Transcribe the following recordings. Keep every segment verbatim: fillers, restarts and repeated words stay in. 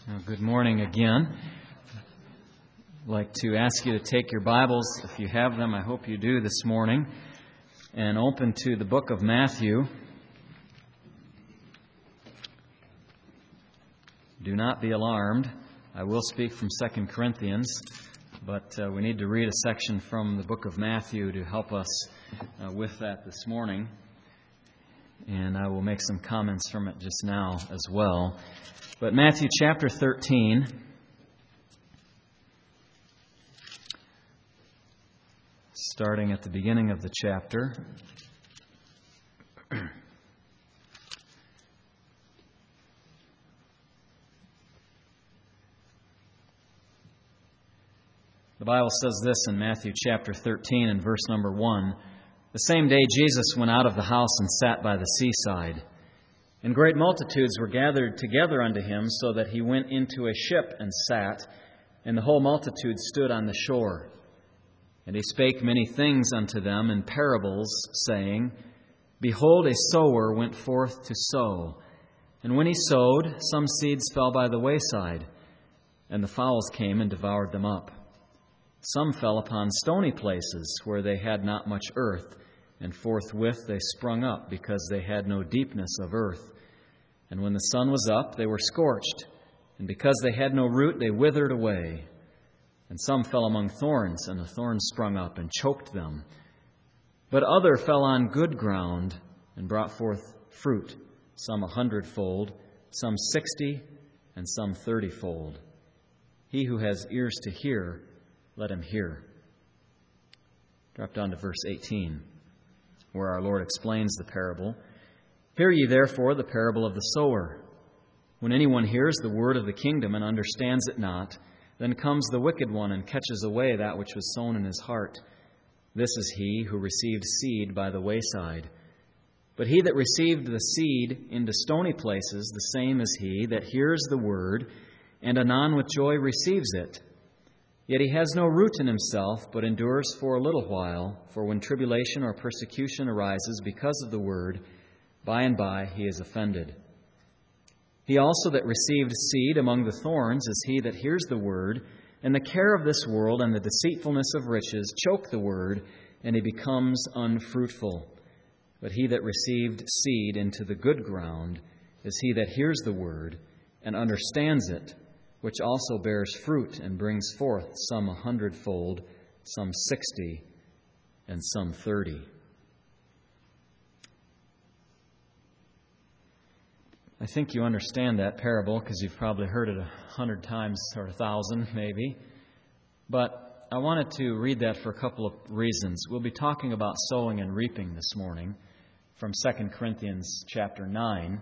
Well, good morning again. I'd like to ask you to take your Bibles, if you have them, I hope you do this morning, and open to the book of Matthew. Do not be alarmed. I will speak from Second Corinthians, but uh, we need to read a section from the book of Matthew to help us uh, with that this morning. And I will make some comments from it just now as well. But Matthew chapter thirteen, starting at the beginning of the chapter. The Bible says this in Matthew chapter thirteen and verse number one. The same day Jesus went out of the house and sat by the seaside. And great multitudes were gathered together unto him, so that he went into a ship and sat, and the whole multitude stood on the shore. And he spake many things unto them in parables, saying, Behold, a sower went forth to sow. And when he sowed, some seeds fell by the wayside, and the fowls came and devoured them up. Some fell upon stony places, where they had not much earth, and forthwith they sprung up, because they had no deepness of earth. And when the sun was up, they were scorched, and because they had no root, they withered away. And some fell among thorns, and the thorns sprung up and choked them. But other fell on good ground, and brought forth fruit, some a hundredfold, some sixty, and some thirtyfold. He who has ears to hear, let him hear. Drop down to verse eighteen, where our Lord explains the parable. Hear ye therefore the parable of the sower. When anyone hears the word of the kingdom and understands it not, then comes the wicked one and catches away that which was sown in his heart. This is he who received seed by the wayside. But he that received the seed into stony places, the same is he that hears the word, and anon with joy receives it. Yet he has no root in himself, but endures for a little while. For when tribulation or persecution arises because of the word, by and by he is offended. He also that received seed among the thorns is he that hears the word, and the care of this world and the deceitfulness of riches choke the word, and he becomes unfruitful. But he that received seed into the good ground is he that hears the word and understands it, which also bears fruit and brings forth some a hundredfold, some sixty, and some thirty. I think you understand that parable because you've probably heard it a hundred times or a thousand maybe. But I wanted to read that for a couple of reasons. We'll be talking about sowing and reaping this morning from Second Corinthians chapter nine.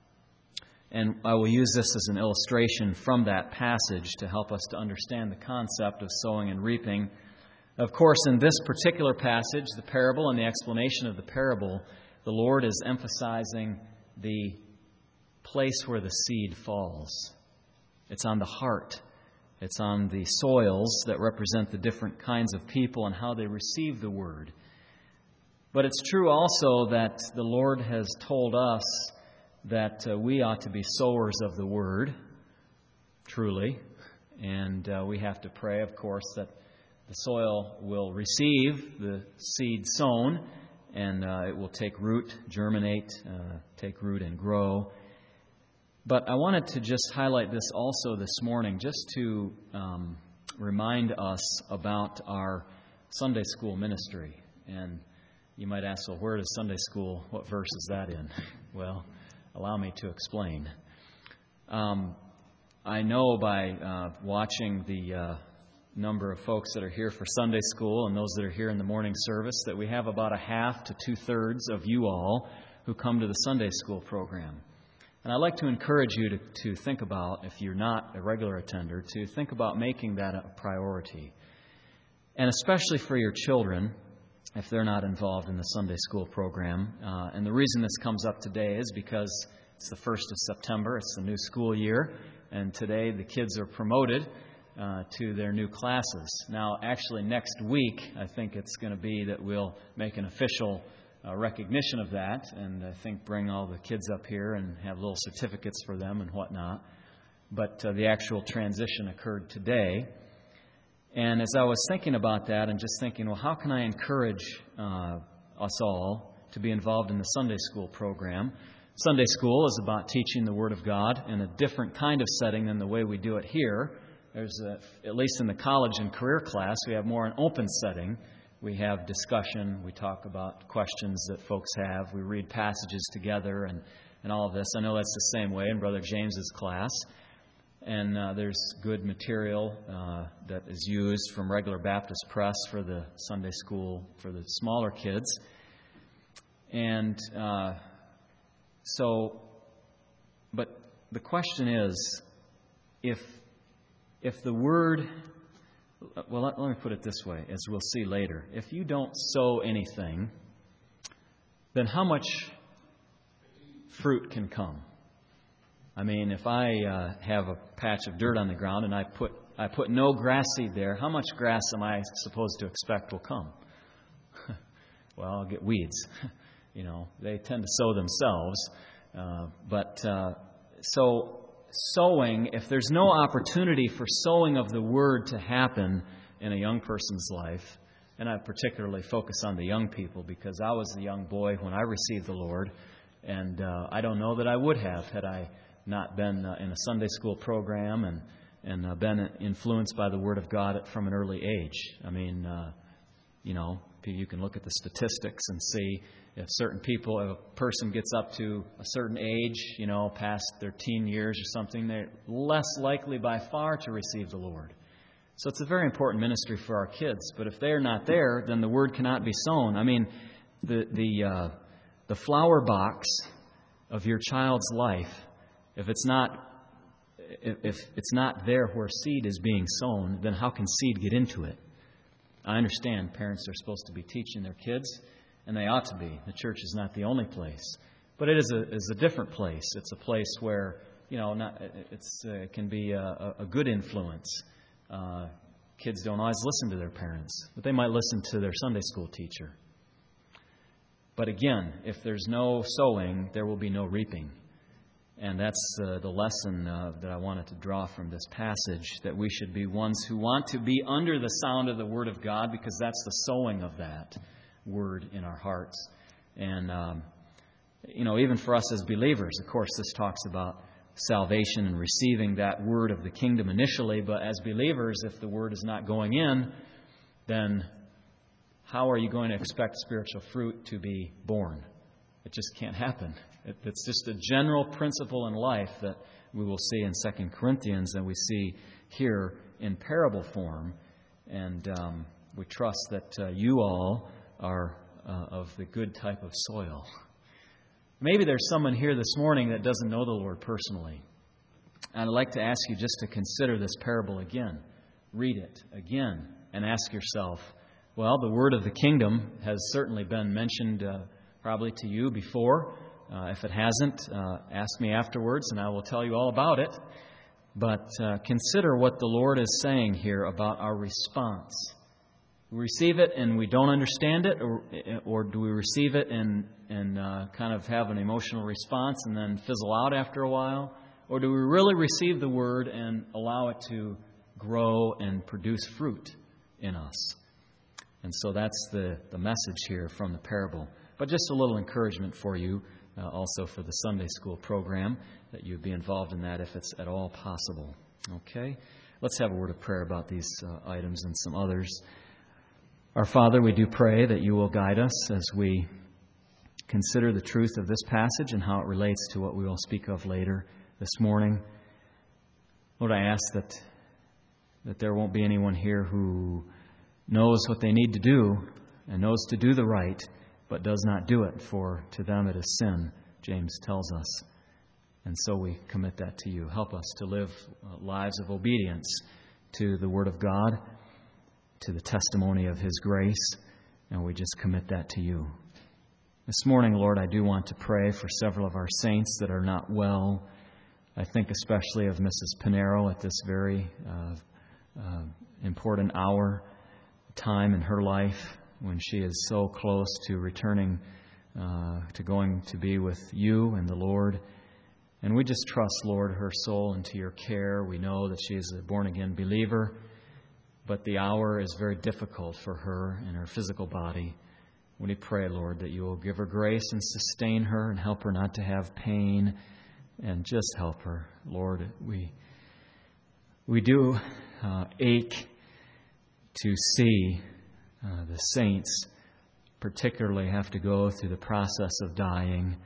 And I will use this as an illustration from that passage to help us to understand the concept of sowing and reaping. Of course, in this particular passage, the parable and the explanation of the parable, the Lord is emphasizing the place where the seed falls. It's on the heart. It's on the soils that represent the different kinds of people and how they receive the word. But it's true also that the Lord has told us that uh, we ought to be sowers of the word, truly. And uh, we have to pray, of course, that the soil will receive the seed sown, and uh, it will take root, germinate, uh, take root and grow. But I wanted to just highlight this also this morning, just to um, remind us about our Sunday school ministry. And you might ask, well, where is Sunday school? What verse is that in? Well, allow me to explain. Um, I know by uh, watching the uh, number of folks that are here for Sunday school and those that are here in the morning service that we have about a half to two-thirds of you all who come to the Sunday school program. And I'd like to encourage you to, to think about, if you're not a regular attender, to think about making that a priority. And especially for your children, if they're not involved in the Sunday school program. Uh, and the reason this comes up today is because it's the first of September. It's the new school year. And today the kids are promoted uh, to their new classes. Now, actually, next week, I think it's going to be that we'll make an official uh, recognition of that. And I think bring all the kids up here and have little certificates for them and whatnot. but uh, the actual transition occurred today. And as I was thinking about that and just thinking, well, how can I encourage uh, us all to be involved in the Sunday school program? Sunday school is about teaching the Word of God in a different kind of setting than the way we do it here. There's a, at least in the college and career class, we have more an open setting. We have discussion. We talk about questions that folks have. We read passages together and, and all of this. I know that's the same way in Brother James's class. And uh, there's good material uh, that is used from Regular Baptist Press for the Sunday school for the smaller kids. And uh, so, but the question is, if if the Word, well, let, let me put it this way, as we'll see later. If you don't sow anything, then how much fruit can come? I mean, if I uh, have a patch of dirt on the ground and I put I put no grass seed there, how much grass am I supposed to expect will come? Well, I'll get weeds. You know, they tend to sow themselves. Uh, but uh, so sowing, if there's no opportunity for sowing of the Word to happen in a young person's life, and I particularly focus on the young people because I was a young boy when I received the Lord, and uh, I don't know that I would have had I not been uh, in a Sunday school program and, and uh, been influenced by the Word of God from an early age. I mean, uh, you know, you can look at the statistics and see if certain people, if a person gets up to a certain age, you know, past their teen years or something, they're less likely by far to receive the Lord. So it's a very important ministry for our kids. But if they're not there, then the Word cannot be sown. I mean, the the uh, the flower box of your child's life, if it's not if, if it's not there where seed is being sown, then how can seed get into it? I understand parents are supposed to be teaching their kids, and they ought to be. The church is not the only place. But it is a, is a different place. It's a place where, you know, not, it's, uh, it can be a, a good influence. Uh, kids don't always listen to their parents, but they might listen to their Sunday school teacher. But again, if there's no sowing, there will be no reaping. And that's uh, the lesson uh, that I wanted to draw from this passage, that we should be ones who want to be under the sound of the Word of God, because that's the sowing of that Word in our hearts. And, um, you know, even for us as believers, of course, this talks about salvation and receiving that Word of the kingdom initially, but as believers, if the Word is not going in, then how are you going to expect spiritual fruit to be born? It just can't happen. It, it's just a general principle in life that we will see in Second Corinthians and we see here in parable form. And um, we trust that uh, you all are uh, of the good type of soil. Maybe there's someone here this morning that doesn't know the Lord personally. And I'd like to ask you just to consider this parable again. Read it again and ask yourself, well, the word of the kingdom has certainly been mentioned uh, probably to you before. Uh, if it hasn't, uh, ask me afterwards and I will tell you all about it. But uh, consider what the Lord is saying here about our response. We receive it and we don't understand it, or, or do we receive it and, and uh, kind of have an emotional response and then fizzle out after a while? Or do we really receive the Word and allow it to grow and produce fruit in us? And so that's the, the message here from the parable. But just a little encouragement for you, uh, also for the Sunday school program, that you'd be involved in that if it's at all possible. Okay? Let's have a word of prayer about these uh, items and some others. Our Father, we do pray that you will guide us as we consider the truth of this passage and how it relates to what we will speak of later this morning. Lord, I ask that that there won't be anyone here who knows what they need to do and knows to do the right, but does not do it, for to them it is sin, James tells us. And so we commit that to you. Help us to live lives of obedience to the Word of God, to the testimony of His grace, and we just commit that to you. This morning, Lord, I do want to pray for several of our saints that are not well. I think especially of Missus Pinero at this very uh, uh, important hour, time in her life when she is so close to returning, uh, to going to be with you and the Lord. And we just trust, Lord, her soul into your care. We know that she is a born-again believer, but the hour is very difficult for her in her physical body. We pray, Lord, that you will give her grace and sustain her and help her not to have pain, and just help her. Lord, we we do uh, ache to see uh, the saints particularly have to go through the process of dying,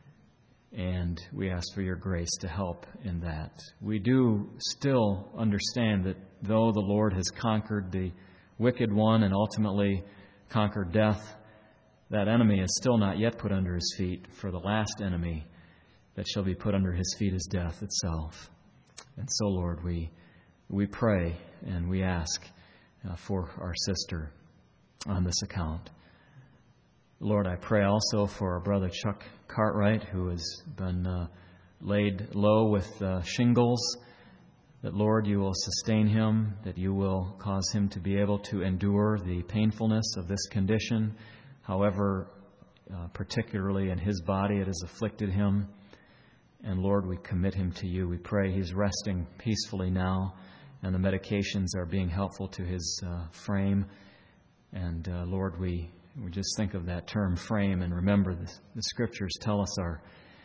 and we ask for your grace to help in that. We do still understand that though the Lord has conquered the wicked one and ultimately conquered death, that enemy is still not yet put under his feet, for the last enemy that shall be put under his feet is death itself. And so, Lord, we we pray and we ask uh, for our sister on this account. Lord, I pray also for our brother Chuck Cartwright, who has been uh, laid low with uh, shingles, that, Lord, you will sustain him, that you will cause him to be able to endure the painfulness of this condition, however, uh, particularly in his body it has afflicted him. And, Lord, we commit him to you. We pray he's resting peacefully now, and the medications are being helpful to his uh, frame. And, uh, Lord, we, we just think of that term, frame, and remember the, the Scriptures tell us our,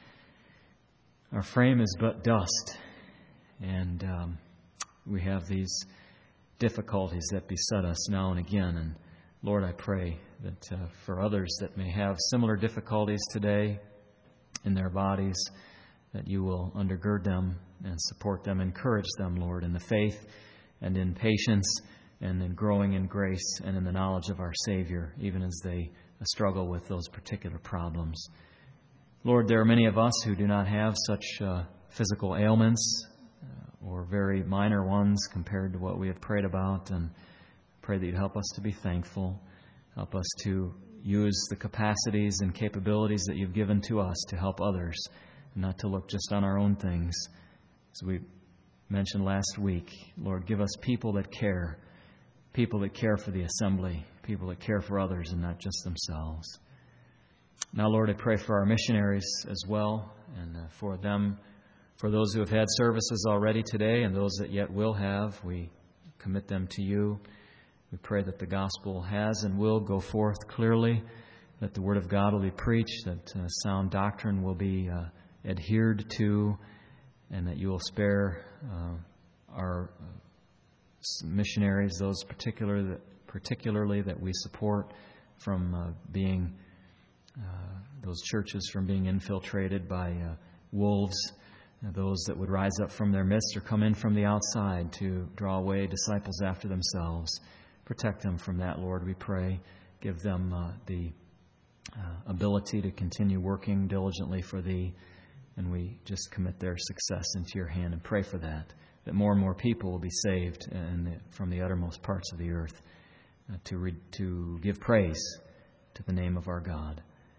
our frame is but dust. And um, we have these difficulties that beset us now and again. And, Lord, I pray that uh, for others that may have similar difficulties today in their bodies, that you will undergird them and support them, encourage them, Lord, in the faith and in patience and in growing in grace and in the knowledge of our Savior, even as they struggle with those particular problems. Lord, there are many of us who do not have such uh, physical ailments uh, or very minor ones compared to what we have prayed about, and pray that you'd help us to be thankful, help us to use the capacities and capabilities that you've given to us to help others, not to look just on our own things. As we mentioned last week, Lord, give us people that care, people that care for the assembly, people that care for others and not just themselves. Now, Lord, I pray for our missionaries as well, and uh, for them, for those who have had services already today and those that yet will have, we commit them to you. We pray that the gospel has and will go forth clearly, that the word of God will be preached, that uh, sound doctrine will be uh, adhered to, and that you will spare uh, our uh, missionaries, those particular that, particularly that we support, from uh, being uh, those churches from being infiltrated by uh, wolves, uh, those that would rise up from their midst or come in from the outside to draw away disciples after themselves. Protect them from that, Lord, we pray. Give them uh, the uh, ability to continue working diligently for Thee. And we just commit their success into your hand and pray for that, that more and more people will be saved in the, from the uttermost parts of the earth uh, to, re, to give praise to the name of our God.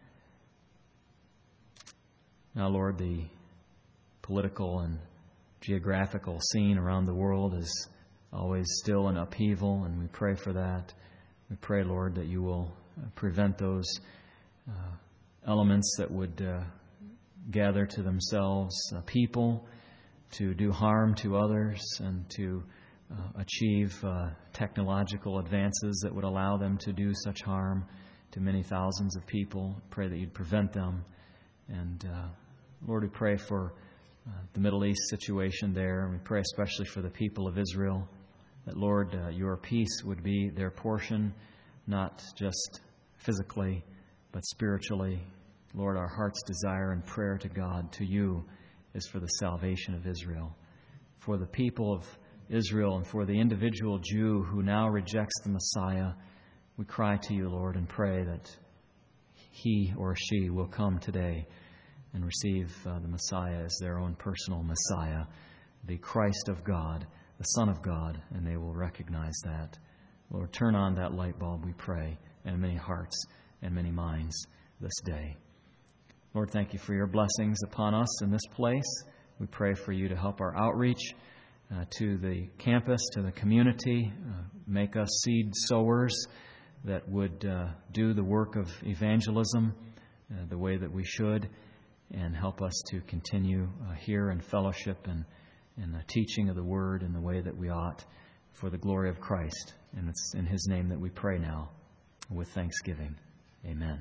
Now, Lord, the political and geographical scene around the world is always still in upheaval, and we pray for that. We pray, Lord, that you will prevent those uh, elements that would uh, gather to themselves uh, people to do harm to others and to uh, achieve uh, technological advances that would allow them to do such harm to many thousands of people. Pray that you'd prevent them. And uh, Lord, we pray for uh, the Middle East situation there, and we pray especially for the people of Israel, that, Lord, uh, your peace would be their portion, not just physically, but spiritually. Lord, our heart's desire and prayer to God, to you, is for the salvation of Israel. For the people of Israel and for the individual Jew who now rejects the Messiah, we cry to you, Lord, and pray that he or she will come today and receive uh, the Messiah as their own personal Messiah, the Christ of God, the Son of God, and they will recognize that. Lord, turn on that light bulb, we pray, in many hearts and many minds this day. Lord, thank you for your blessings upon us in this place. We pray for you to help our outreach uh, to the campus, to the community. Uh, make us seed sowers that would uh, do the work of evangelism uh, the way that we should. and help us to continue uh, here in fellowship and in the teaching of the Word in the way that we ought for the glory of Christ. And it's in His name that we pray now with thanksgiving. Amen.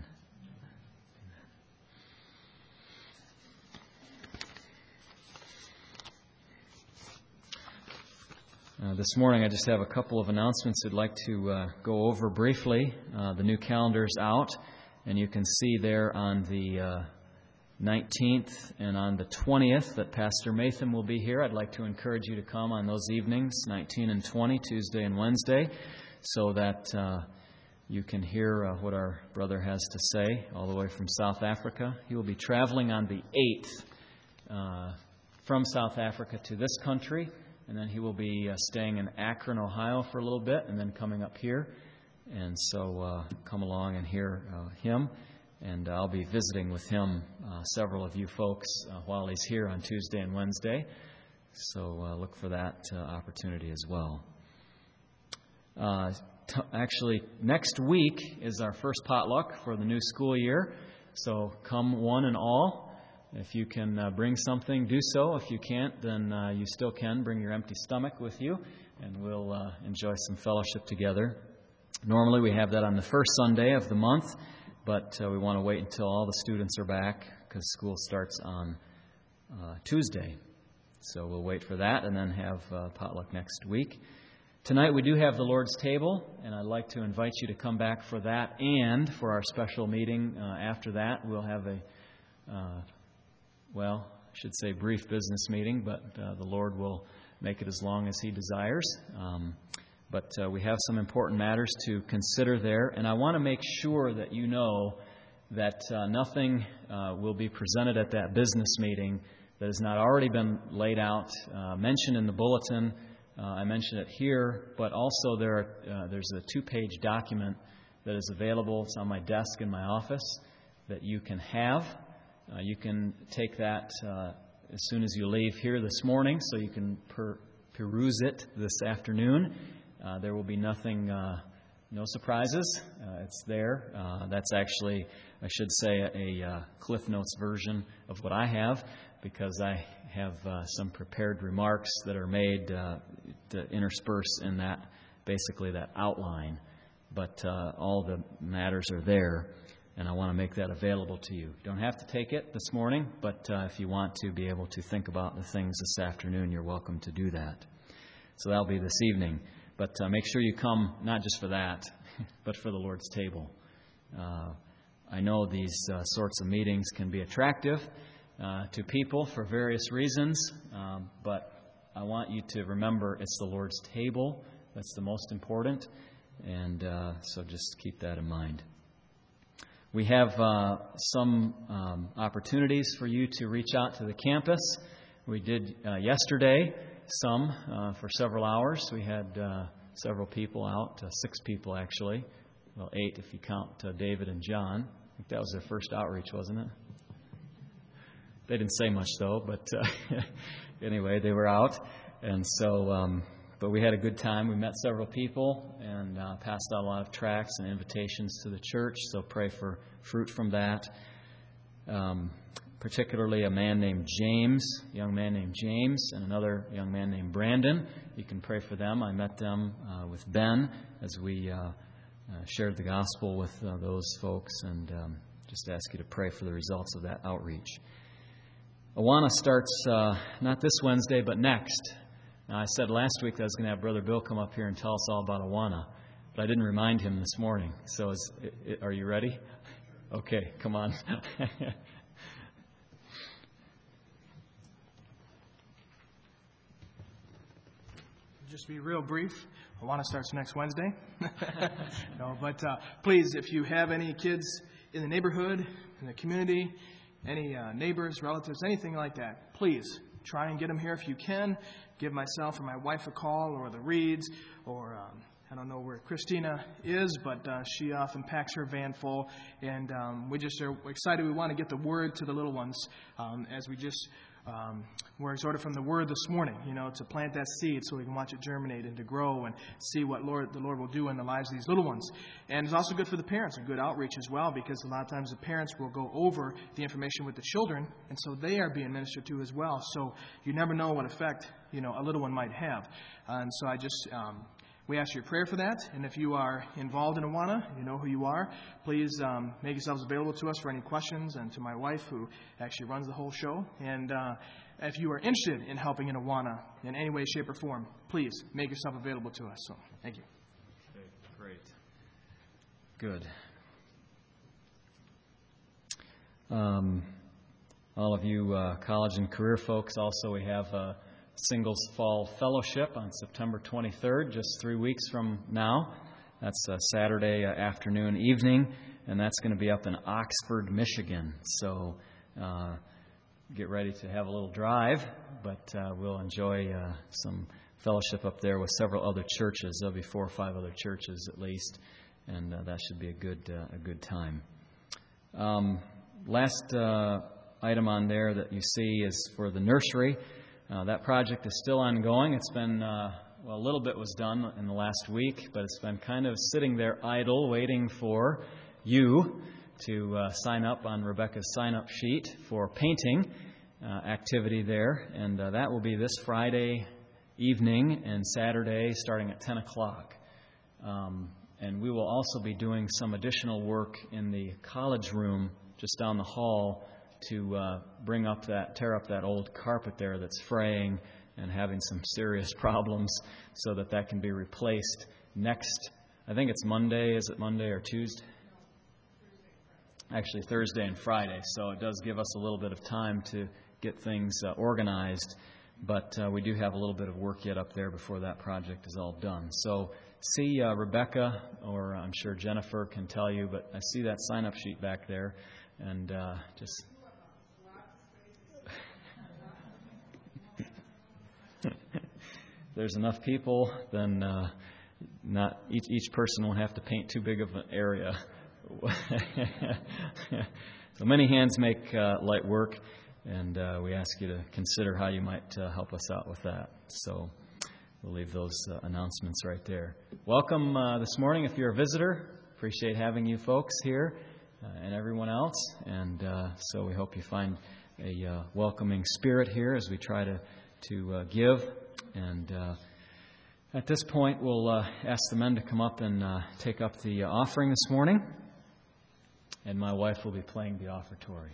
Uh, this morning I just have a couple of announcements I'd like to uh, go over briefly. Uh, the new calendar's out, and you can see there on the uh, nineteenth and on the twentieth that Pastor Matham will be here. I'd like to encourage you to come on those evenings, nineteen and twenty, Tuesday and Wednesday, so that uh, you can hear uh, what our brother has to say all the way from South Africa. He will be traveling on the eighth uh, from South Africa to this country. And then he will be uh, staying in Akron, Ohio for a little bit, and then coming up here. And so uh, come along and hear uh, him. And I'll be visiting with him, uh, several of you folks, uh, while he's here on Tuesday and Wednesday. So uh, look for that uh, opportunity as well. Uh, t- actually, next week is our first potluck for the new school year. So come one and all. If you can uh, bring something, do so. If you can't, then uh, you still can. Bring your empty stomach with you, and we'll uh, enjoy some fellowship together. Normally we have that on the first Sunday of the month, but uh, we want to wait until all the students are back because school starts on uh, Tuesday. So we'll wait for that and then have uh, potluck next week. Tonight we do have the Lord's table, and I'd like to invite you to come back for that and for our special meeting uh, after that. We'll have a uh, Well, I should say brief business meeting, but uh, the Lord will make it as long as He desires. Um, but uh, we have some important matters to consider there, and I want to make sure that you know that uh, nothing uh, will be presented at that business meeting that has not already been laid out, uh, mentioned in the bulletin. Uh, I mentioned it here, but also there are, uh, there's a two-page document that is available. It's on my desk in my office that you can have. Uh, you can take that uh, as soon as you leave here this morning, so you can per- peruse it this afternoon. Uh, there will be nothing, uh, no surprises. Uh, it's there. Uh, that's actually, I should say, a, a uh, Cliff Notes version of what I have, because I have uh, some prepared remarks that are made uh, to intersperse in that, basically that outline. But uh, all the matters are there. And I want to make that available to you. You don't have to take it this morning, but uh, if you want to be able to think about the things this afternoon, you're welcome to do that. So that'll be this evening. But uh, make sure you come not just for that, but for the Lord's table. Uh, I know these uh, sorts of meetings can be attractive uh, to people for various reasons, um, but I want you to remember it's the Lord's table that's the most important, and uh, so just keep that in mind. We have uh, some um, opportunities for you to reach out to the campus. We did uh, yesterday some uh, for several hours. We had uh, several people out, uh, six people actually. Well, eight if you count uh, David and John. I think that was their first outreach, wasn't it? They didn't say much though, but uh, anyway, they were out. And so, um, but we had a good time. We met several people and uh, passed out a lot of tracts and invitations to the church. So pray for fruit from that. Um, particularly a man named James, a young man named James, and another young man named Brandon. You can pray for them. I met them uh, with Ben as we uh, uh, shared the gospel with uh, those folks, and um, just ask you to pray for the results of that outreach. Awana starts uh, not this Wednesday, but next. Now, I said last week that I was going to have Brother Bill come up here and tell us all about Awana, but I didn't remind him this morning. So is, are you ready? Okay, come on. Just be real brief. Awana starts next Wednesday. no, but uh, please, if you have any kids in the neighborhood, in the community, any uh, neighbors, relatives, anything like that, please try and get them here if you can. Give myself or my wife a call, or the Reeds, or um, I don't know where Christina is, but uh, she often packs her van full. And um, we just are excited. We want to get the word to the little ones um, as we just Um, we're exhorted from the Word this morning, you know, to plant that seed so we can watch it germinate and to grow and see what Lord the Lord will do in the lives of these little ones. And it's also good for the parents, a good outreach as well, because a lot of times the parents will go over the information with the children, and so they are being ministered to as well. So you never know what effect, you know, a little one might have. Uh, and so I just... Um, We ask your prayer for that, and if you are involved in Awana, you know who you are, please um, make yourselves available to us for any questions, and to my wife, who actually runs the whole show. And uh, if you are interested in helping in Awana in any way, shape, or form, please make yourself available to us. So, thank you. Okay, great. Good. Um, all of you uh, college and career folks, also, we have uh, Singles Fall Fellowship on September twenty-third, just three weeks from now. That's a Saturday uh, afternoon, evening, and that's going to be up in Oxford, Michigan. So uh, get ready to have a little drive, but uh, we'll enjoy uh, some fellowship up there with several other churches. There'll be four or five other churches at least, and uh, that should be a good uh, a good time. Um, last uh, item on there that you see is for the nursery. Uh, that project is still ongoing. It's been, uh, well, a little bit was done in the last week, but it's been kind of sitting there idle, waiting for you to uh, sign up on Rebecca's sign-up sheet for painting uh, activity there. And uh, that will be this Friday evening and Saturday starting at ten o'clock. Um, and we will also be doing some additional work in the college room just down the hall to uh, bring up that, tear up that old carpet there that's fraying and having some serious problems, so that that can be replaced next, I think it's Monday, is it Monday or Tuesday? Actually Thursday and Friday, so it does give us a little bit of time to get things uh, organized, but uh, we do have a little bit of work yet up there before that project is all done. So see uh, Rebecca, or I'm sure Jennifer can tell you, but I see that sign-up sheet back there, and uh, just... There's enough people, then uh, not each each person won't have to paint too big of an area. So many hands make uh, light work, and uh, we ask you to consider how you might uh, help us out with that. So we'll leave those uh, announcements right there. Welcome uh, this morning if you're a visitor. Appreciate having you folks here uh, and everyone else. And uh, so we hope you find a uh, welcoming spirit here as we try to, to uh, give. And uh, at this point, we'll uh, ask the men to come up and uh, take up the uh, offering this morning. And my wife will be playing the offertory.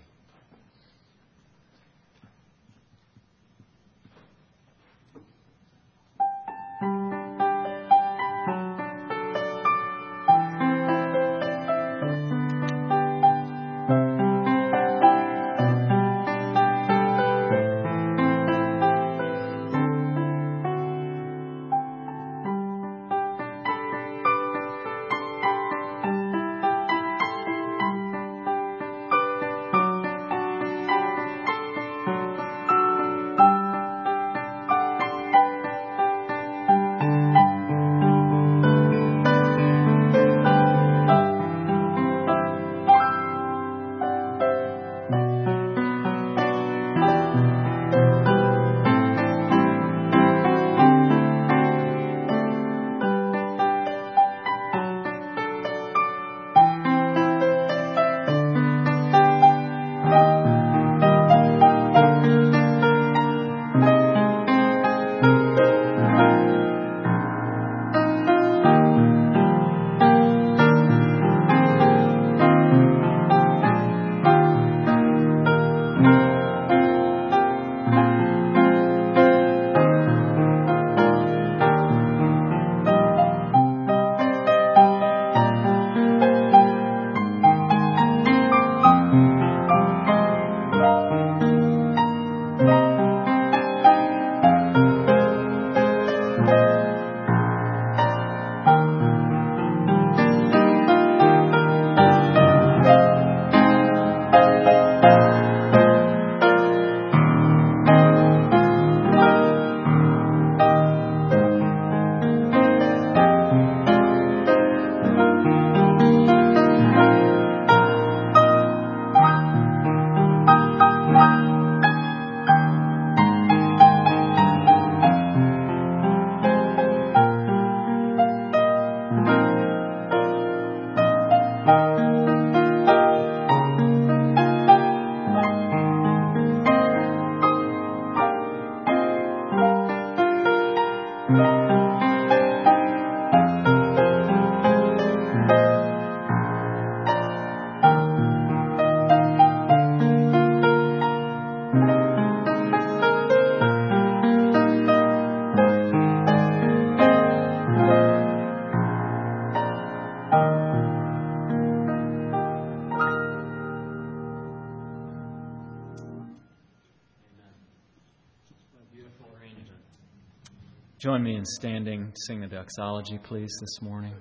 Join me in standing, sing the doxology, please, this morning.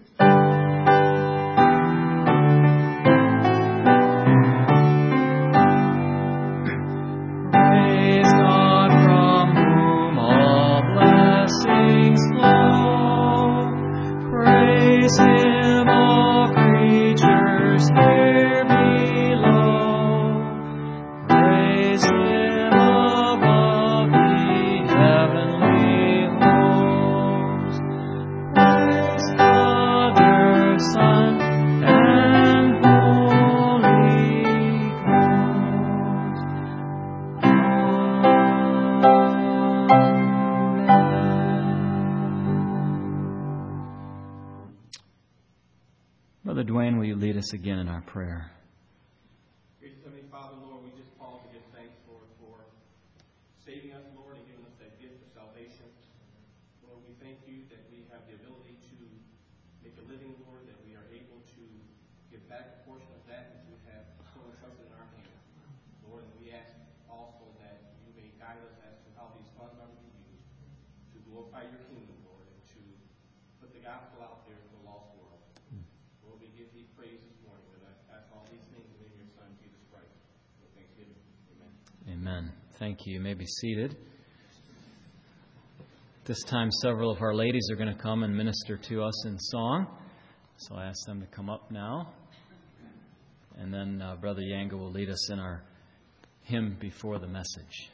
Praise God from whom all blessings flow. Praise Him, all creatures here below. Praise Him above the heavenly. Brother Dwayne, will you lead us again in our prayer? Gracious Heavenly Father, Lord, we just pause to give thanks, Lord, for saving us, Lord, and giving us that gift of salvation. Lord, we thank you that we have the ability to make a living, Lord, that we are able to give back a portion of that that you have so entrusted in our hands. Lord, and we ask also that you may guide us as to how these funds are to be used to glorify your kingdom, Lord, and to put the gospel out there for the lost world. Lord, we give thee praise this morning, and I ask all these things in your Son, Jesus Christ. For thanksgiving. Amen. Amen. Thank you. You may be seated. This time, several of our ladies are going to come and minister to us in song. So I ask them to come up now. And then uh, Brother Yanga will lead us in our hymn before the message.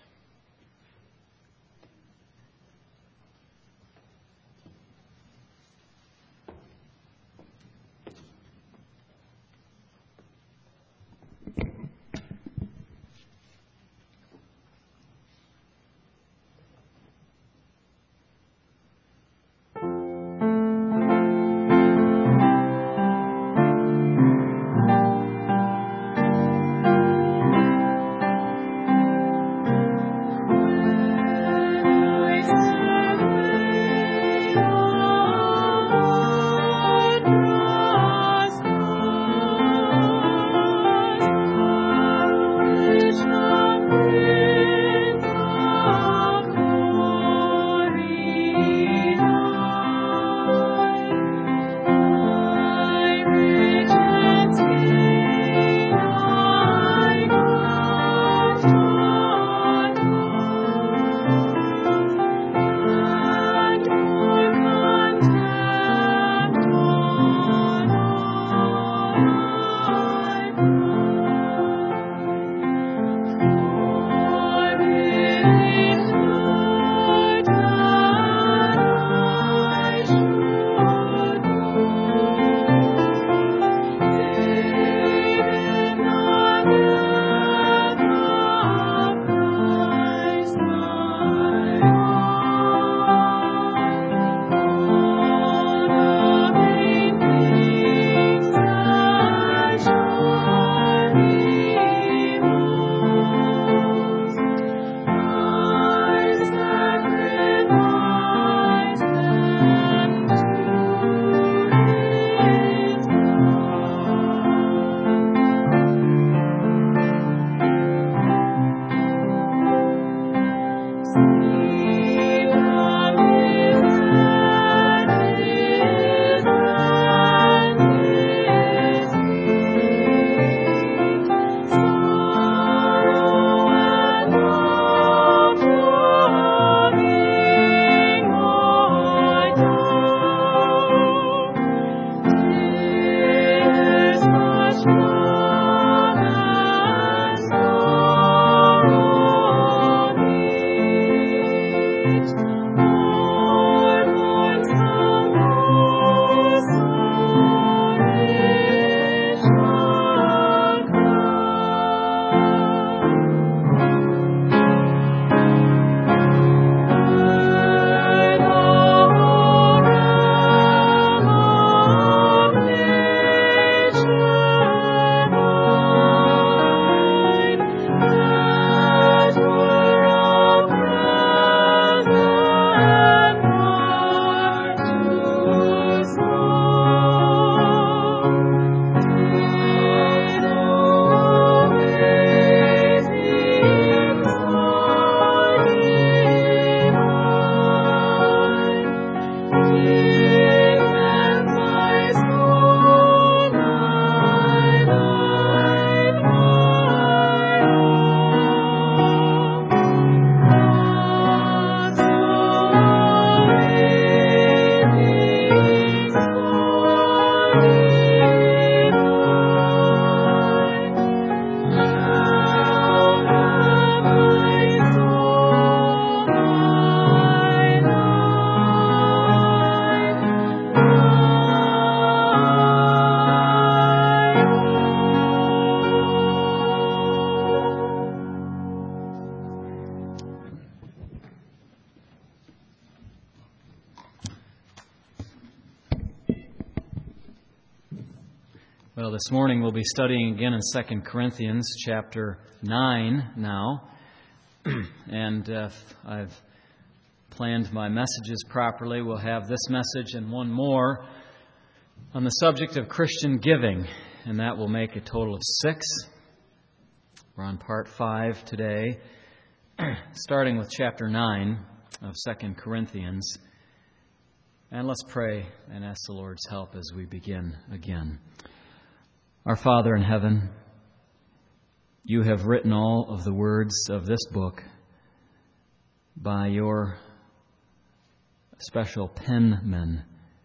Well, this morning we'll be studying again in Second Corinthians chapter nine now. And uh, if I've planned my messages properly, we'll have this message and one more on the subject of Christian giving, and that will make a total of six. We're on part five today, starting with chapter nine of Second Corinthians. And let's pray and ask the Lord's help as we begin again. Our Father in heaven, You have written all of the words of this book by Your special penmen.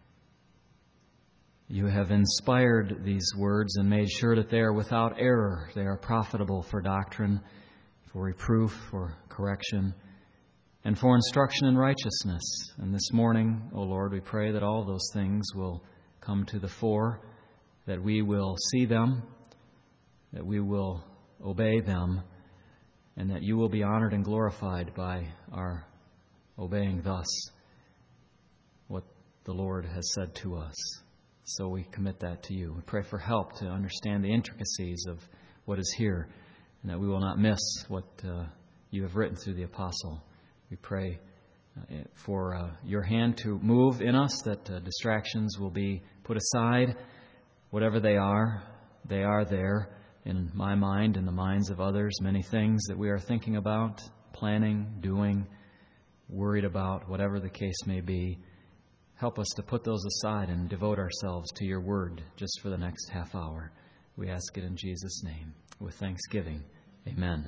You have inspired these words and made sure that they are without error. They are profitable for doctrine, for reproof, for correction, and for instruction in righteousness. And this morning, O Lord, we pray that all those things will come to the fore, that we will see them, that we will obey them, and that You will be honored and glorified by our obeying thus what the Lord has said to us. So we commit that to You. We pray for help to understand the intricacies of what is here, and that we will not miss what uh, You have written through the apostle. We pray uh, for uh, Your hand to move in us, that uh, distractions will be put aside. Whatever they are, they are there in my mind and the minds of others. Many things that we are thinking about, planning, doing, worried about, whatever the case may be. Help us to put those aside and devote ourselves to Your word just for the next half hour. We ask it in Jesus' name with thanksgiving. Amen.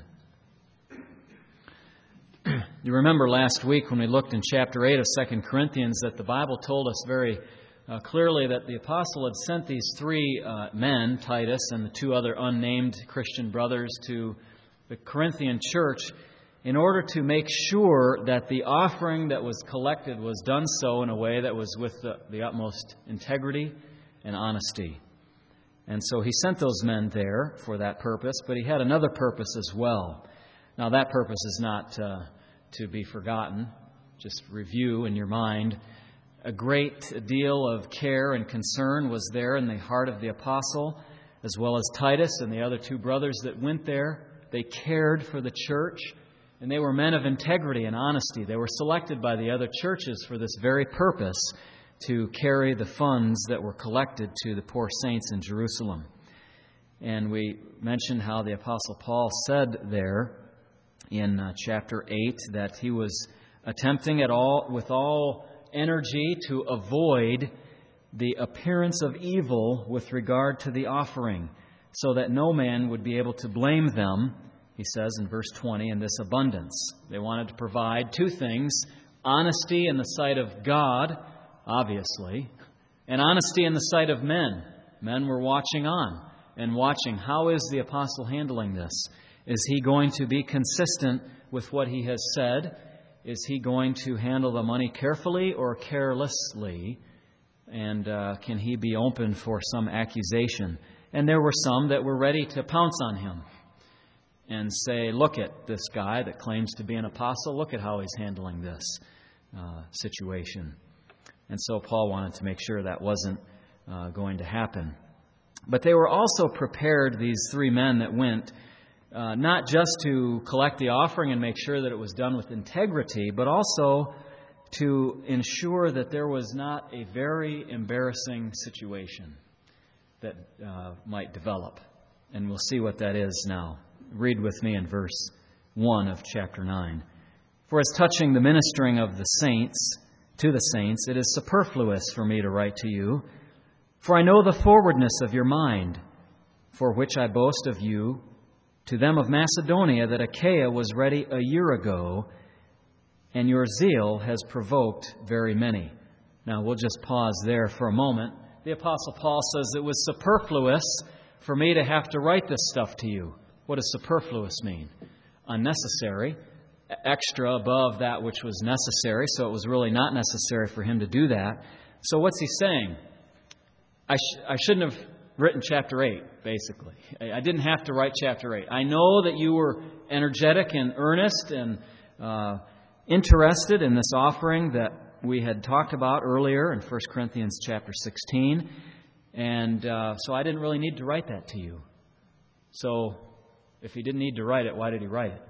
You remember last week when we looked in chapter eight of Second Corinthians that the Bible told us very uh, clearly that the apostle had sent these three uh, men, Titus and the two other unnamed Christian brothers, to the Corinthian church in order to make sure that the offering that was collected was done so in a way that was with the, the utmost integrity and honesty. And so he sent those men there for that purpose, but he had another purpose as well. Now that purpose is not uh, to be forgotten. Just review in your mind. A great deal of care and concern was there in the heart of the apostle, as well as Titus and the other two brothers that went there. They cared for the church, and they were men of integrity and honesty. They were selected by the other churches for this very purpose, to carry the funds that were collected to the poor saints in Jerusalem. And we mentioned how the Apostle Paul said there in uh, chapter eight that he was attempting at all with all energy to avoid the appearance of evil with regard to the offering, so that no man would be able to blame them, he says in verse twenty, in this abundance. They wanted to provide two things: honesty in the sight of God, obviously, and honesty in the sight of men. Men were watching on and watching. How is the apostle handling this? Is he going to be consistent with what he has said? Is he going to handle the money carefully or carelessly? And uh, can he be open for some accusation? And there were some that were ready to pounce on him and say, look at this guy that claims to be an apostle. Look at how he's handling this uh, situation. And so Paul wanted to make sure that wasn't uh, going to happen. But they were also prepared, these three men that went, uh, not just to collect the offering and make sure that it was done with integrity, but also to ensure that there was not a very embarrassing situation that uh, might develop. And we'll see what that is now. Read with me in verse one of chapter nine. For as touching the ministering of the saints, to the saints, it is superfluous for me to write to you, for I know the forwardness of your mind, for which I boast of you, to them of Macedonia, that Achaia was ready a year ago, and your zeal has provoked very many. Now we'll just pause there for a moment. The Apostle Paul says it was superfluous for me to have to write this stuff to you. What does superfluous mean? Unnecessary. Extra above that which was necessary, so it was really not necessary for him to do that. So what's he saying? I, sh- I shouldn't have written chapter eight, basically. I didn't have to write chapter eight. I know that you were energetic and earnest and uh, interested in this offering that we had talked about earlier in First Corinthians chapter sixteen. And uh, so I didn't really need to write that to you. So if he didn't need to write it, why did he write it?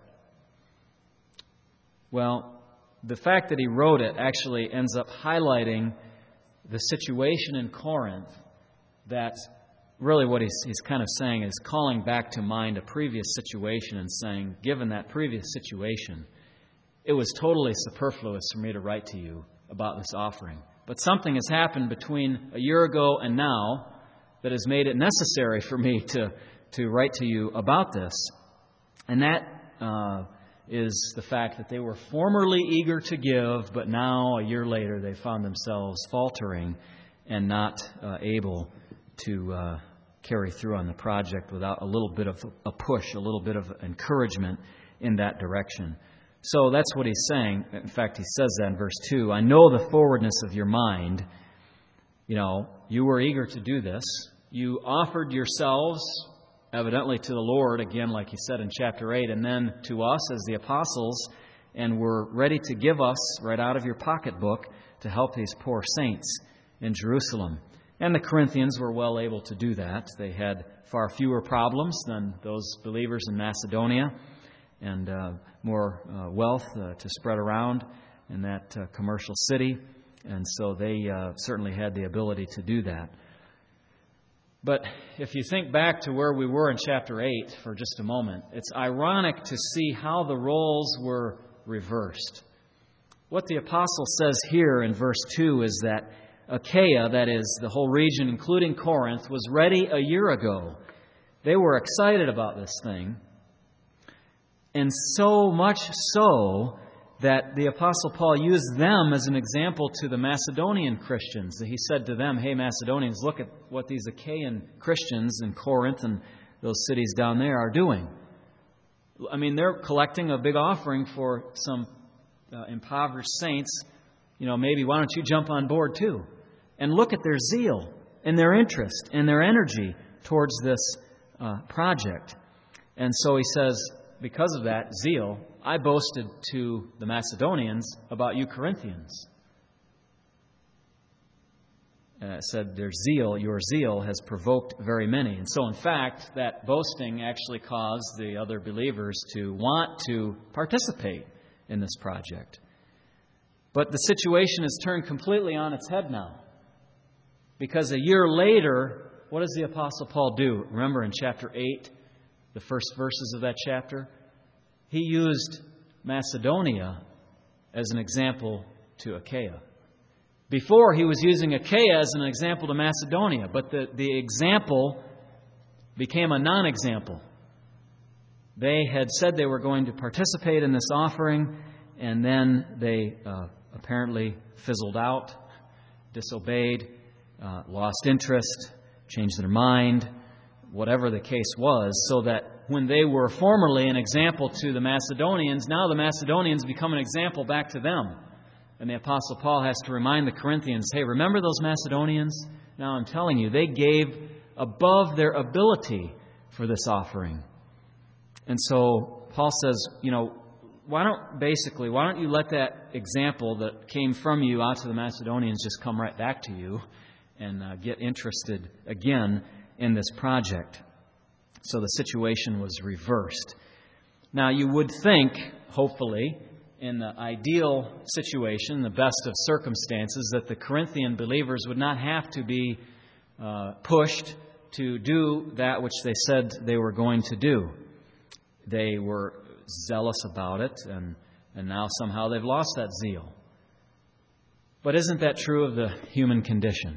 Well, the fact that he wrote it actually ends up highlighting the situation in Corinth. That really what he's, he's kind of saying is calling back to mind a previous situation and saying, given that previous situation, it was totally superfluous for me to write to you about this offering. But something has happened between a year ago and now that has made it necessary for me to, to write to you about this. And that uh, is the fact that they were formerly eager to give, but now, a year later, they found themselves faltering and not uh, able to uh, carry through on the project without a little bit of a push, a little bit of encouragement in that direction. So that's what he's saying. In fact, he says that in verse two. I know the forwardness of your mind. You know, you were eager to do this. You offered yourselves, evidently to the Lord, again, like he said in chapter eight, and then to us as the apostles, and were ready to give us right out of your pocketbook to help these poor saints in Jerusalem. And the Corinthians were well able to do that. They had far fewer problems than those believers in Macedonia, and uh, more uh, wealth uh, to spread around in that uh, commercial city. And so they uh, certainly had the ability to do that. But if you think back to where we were in chapter eight for just a moment, it's ironic to see how the roles were reversed. What the apostle says here in verse two is that Achaia, that is, the whole region, including Corinth, was ready a year ago. They were excited about this thing. And so much so that the Apostle Paul used them as an example to the Macedonian Christians. He said to them, hey, Macedonians, look at what these Achaean Christians in Corinth and those cities down there are doing. I mean, they're collecting a big offering for some uh, impoverished saints. You know, maybe why don't you jump on board too? And look at their zeal and their interest and their energy towards this uh, project. And so he says, because of that zeal, I boasted to the Macedonians about you Corinthians. And I said, their zeal, your zeal has provoked very many. And so, in fact, that boasting actually caused the other believers to want to participate in this project. But the situation has turned completely on its head now. Because a year later, what does the Apostle Paul do? Remember in chapter eight, the first verses of that chapter? He used Macedonia as an example to Achaia. Before, he was using Achaia as an example to Macedonia, but the, the example became a non-example. They had said they were going to participate in this offering, and then they uh, apparently fizzled out, disobeyed, uh, lost interest, changed their mind, whatever the case was, so that when they were formerly an example to the Macedonians, now the Macedonians become an example back to them. And the Apostle Paul has to remind the Corinthians, hey, remember those Macedonians? Now I'm telling you, they gave above their ability for this offering. And so Paul says, you know, why don't, basically, why don't you let that example that came from you out to the Macedonians just come right back to you and uh, get interested again in this project. So the situation was reversed. Now, you would think, hopefully, in the ideal situation, the best of circumstances, that the Corinthian believers would not have to be uh, pushed to do that which they said they were going to do. They were zealous about it, and, and now somehow they've lost that zeal. But isn't that true of the human condition?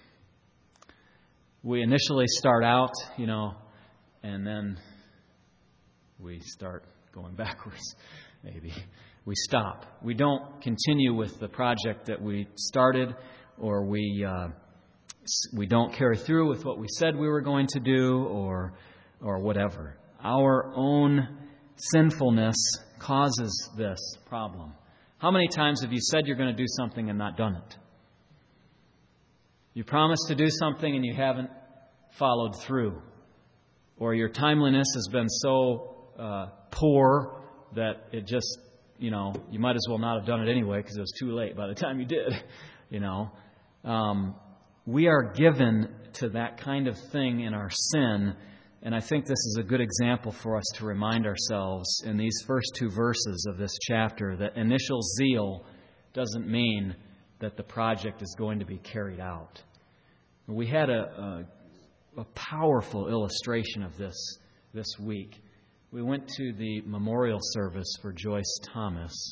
We initially start out, you know, and then we start going backwards, maybe. We stop. We don't continue with the project that we started, or we uh, we don't carry through with what we said we were going to do, or or whatever. Our own sinfulness causes this problem. How many times have you said you're going to do something and not done it? You promised to do something and you haven't followed through. Or your timeliness has been so uh, poor that it just, you know, you might as well not have done it anyway because it was too late by the time you did, you know. Um, we are given to that kind of thing in our sin, and I think this is a good example for us to remind ourselves in these first two verses of this chapter that initial zeal doesn't mean that the project is going to be carried out. We had a, a, a powerful illustration of this this week. We went to the memorial service for Joyce Thomas,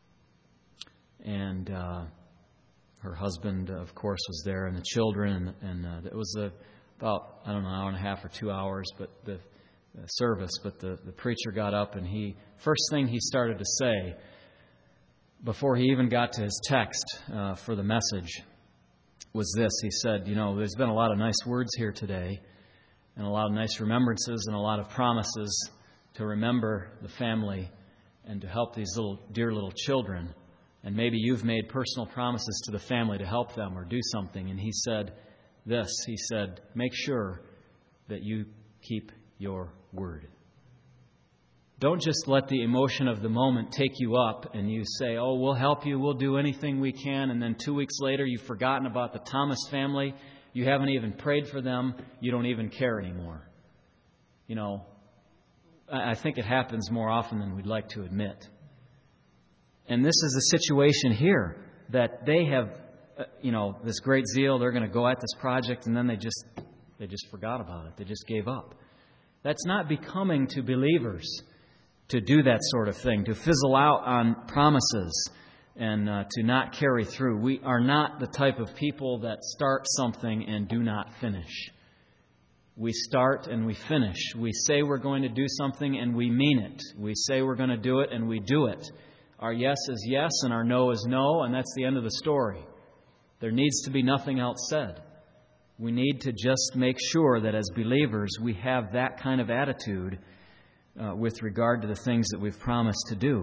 and uh, her husband, of course, was there, and the children, and, and uh, it was a, about, I don't know, an hour and a half or two hours, but the, the service, but the, the preacher got up, and he, first thing he started to say, before he even got to his text uh, for the message, was this. He said, you know, there's been a lot of nice words here today, and a lot of nice remembrances, and a lot of promises to remember the family and to help these little dear little children. And maybe you've made personal promises to the family to help them or do something. And he said this. He said, make sure that you keep your word. Don't just let the emotion of the moment take you up and you say, oh, we'll help you, we'll do anything we can. And then two weeks later, you've forgotten about the Thomas family. You haven't even prayed for them. You don't even care anymore. You know, I think it happens more often than we'd like to admit. And this is the situation here, that they have, uh, you know, this great zeal. They're going to go at this project, and then they just they just forgot about it. They just gave up. That's not becoming to believers to do that sort of thing, to fizzle out on promises and uh, to not carry through. We are not the type of people that start something and do not finish. We start and we finish. We say we're going to do something and we mean it. We say we're going to do it and we do it. Our yes is yes and our no is no, and that's the end of the story. There needs to be nothing else said. We need to just make sure that as believers we have that kind of attitude uh, with regard to the things that we've promised to do.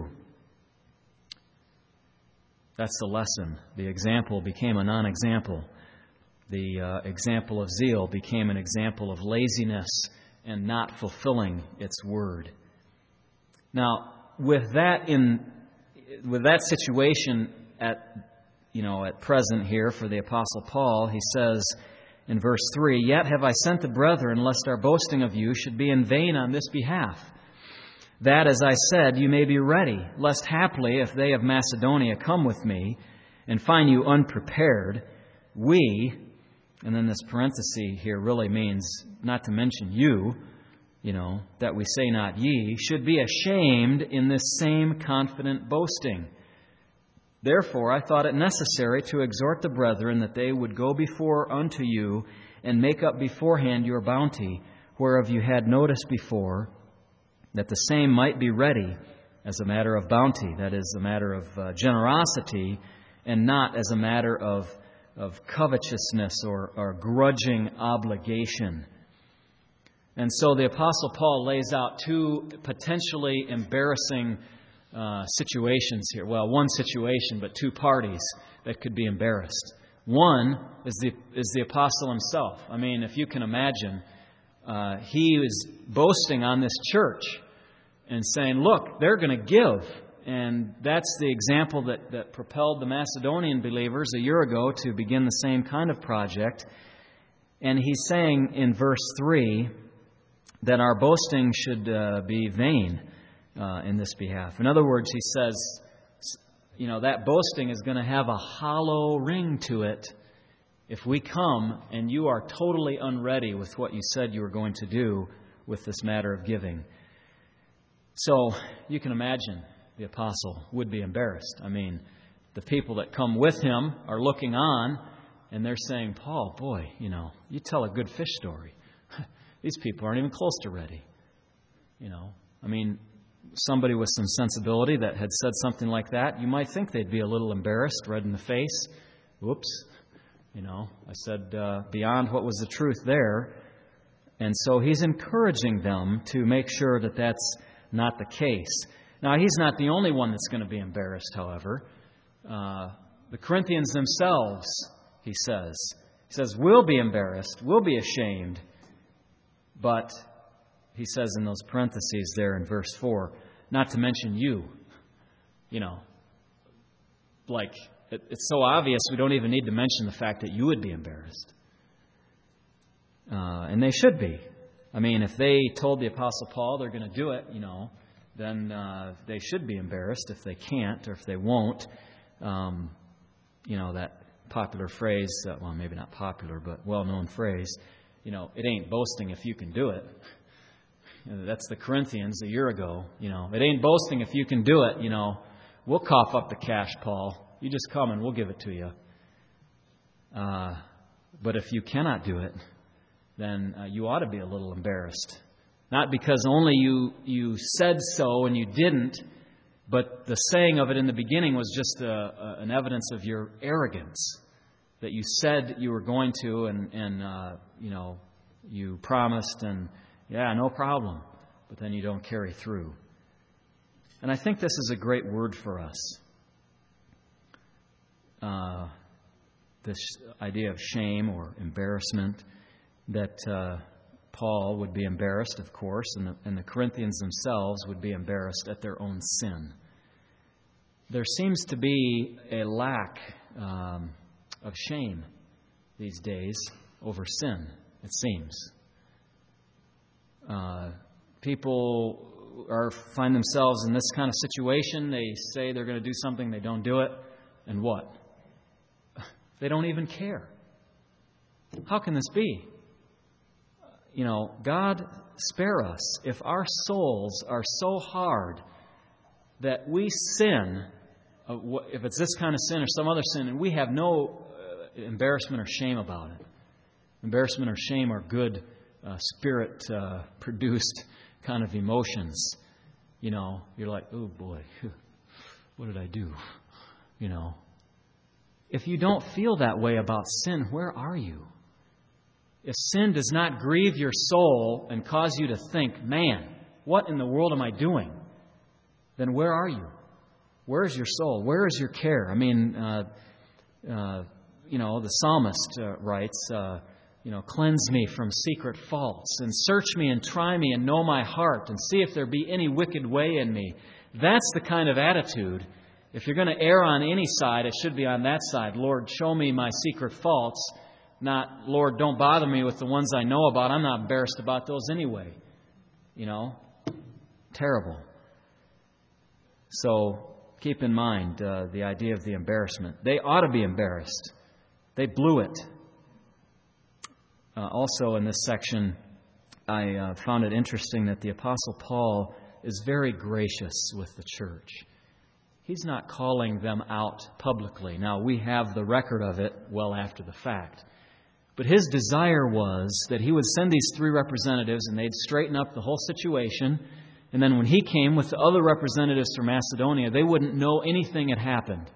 That's the lesson. The example became a non-example. The uh, example of zeal became an example of laziness and not fulfilling its word. Now, with that in with that situation at you know at present here for the Apostle Paul, he says in verse three, "Yet have I sent the brethren, lest our boasting of you should be in vain on this behalf, that, as I said, you may be ready, lest haply, if they of Macedonia come with me and find you unprepared, we," and then this parenthesis here really means not to mention you, you know, that we say not ye, "should be ashamed in this same confident boasting. Therefore I thought it necessary to exhort the brethren that they would go before unto you and make up beforehand your bounty, whereof you had notice before, that the same might be ready as a matter of bounty," that is, a matter of uh, generosity, and not as a matter of of covetousness or, or grudging obligation. And so the Apostle Paul lays out two potentially embarrassing uh, situations here. Well, one situation, but two parties that could be embarrassed. One is the is the Apostle himself. I mean, if you can imagine, uh, he is boasting on this church and saying, look, they're going to give. And that's the example that, that propelled the Macedonian believers a year ago to begin the same kind of project. And he's saying in verse three that our boasting should uh, be vain uh, in this behalf. In other words, he says, you know, that boasting is going to have a hollow ring to it if we come and you are totally unready with what you said you were going to do with this matter of giving. So you can imagine the apostle would be embarrassed. I mean, the people that come with him are looking on, and they're saying, Paul, boy, you know, you tell a good fish story. These people aren't even close to ready. You know, I mean, somebody with some sensibility that had said something like that, you might think they'd be a little embarrassed, red in the face. Whoops. You know, I said uh, beyond what was the truth there. And so he's encouraging them to make sure that that's not the case. Now, he's not the only one that's going to be embarrassed, however. Uh, the Corinthians themselves, he says, he says, will be embarrassed, will be ashamed. But he says in those parentheses there in verse four, not to mention you. You know, like, it, it's so obvious we don't even need to mention the fact that you would be embarrassed. Uh, and they should be. I mean, if they told the Apostle Paul they're going to do it, you know, then uh, they should be embarrassed if they can't or if they won't. Um, you know, that popular phrase, uh, well, maybe not popular, but well-known phrase, you know, it ain't boasting if you can do it. That's the Corinthians a year ago. You know, it ain't boasting if you can do it. You know, we'll cough up the cash, Paul. You just come and we'll give it to you. Uh, but if you cannot do it, then uh, you ought to be a little embarrassed. Not because only you, you said so and you didn't, but the saying of it in the beginning was just a, a, an evidence of your arrogance. That you said you were going to and, and uh, you know, you promised and, yeah, no problem. But then you don't carry through. And I think this is a great word for us. Uh, this idea of shame or embarrassment. That uh, Paul would be embarrassed, of course, and the, and the Corinthians themselves would be embarrassed at their own sin. There seems to be a lack um, of shame these days over sin, it seems. Uh, people are find themselves in this kind of situation. They say they're going to do something, they don't do it, and what? They don't even care. How can this be? You know, God spare us if our souls are so hard that we sin, if it's this kind of sin or some other sin, and we have no uh, embarrassment or shame about it. Embarrassment or shame are good uh, spirit-produced uh, kind of emotions. You know, you're like, oh boy, what did I do? You know. If you don't feel that way about sin, where are you? If sin does not grieve your soul and cause you to think, man, what in the world am I doing? Then where are you? Where is your soul? Where is your care? I mean, uh, uh, you know, the psalmist uh, writes, uh, you know, cleanse me from secret faults and search me and try me and know my heart and see if there be any wicked way in me. That's the kind of attitude. If you're going to err on any side, it should be on that side. Lord, show me my secret faults. Not, Lord, don't bother me with the ones I know about. I'm not embarrassed about those anyway. You know, terrible. So keep in mind uh, the idea of the embarrassment. They ought to be embarrassed. They blew it. Uh, also in this section, I uh, found it interesting that the Apostle Paul is very gracious with the church. He's not calling them out publicly. Now, we have the record of it well after the fact. But his desire was that he would send these three representatives and they'd straighten up the whole situation. And then when he came with the other representatives from Macedonia, they wouldn't know anything had happened.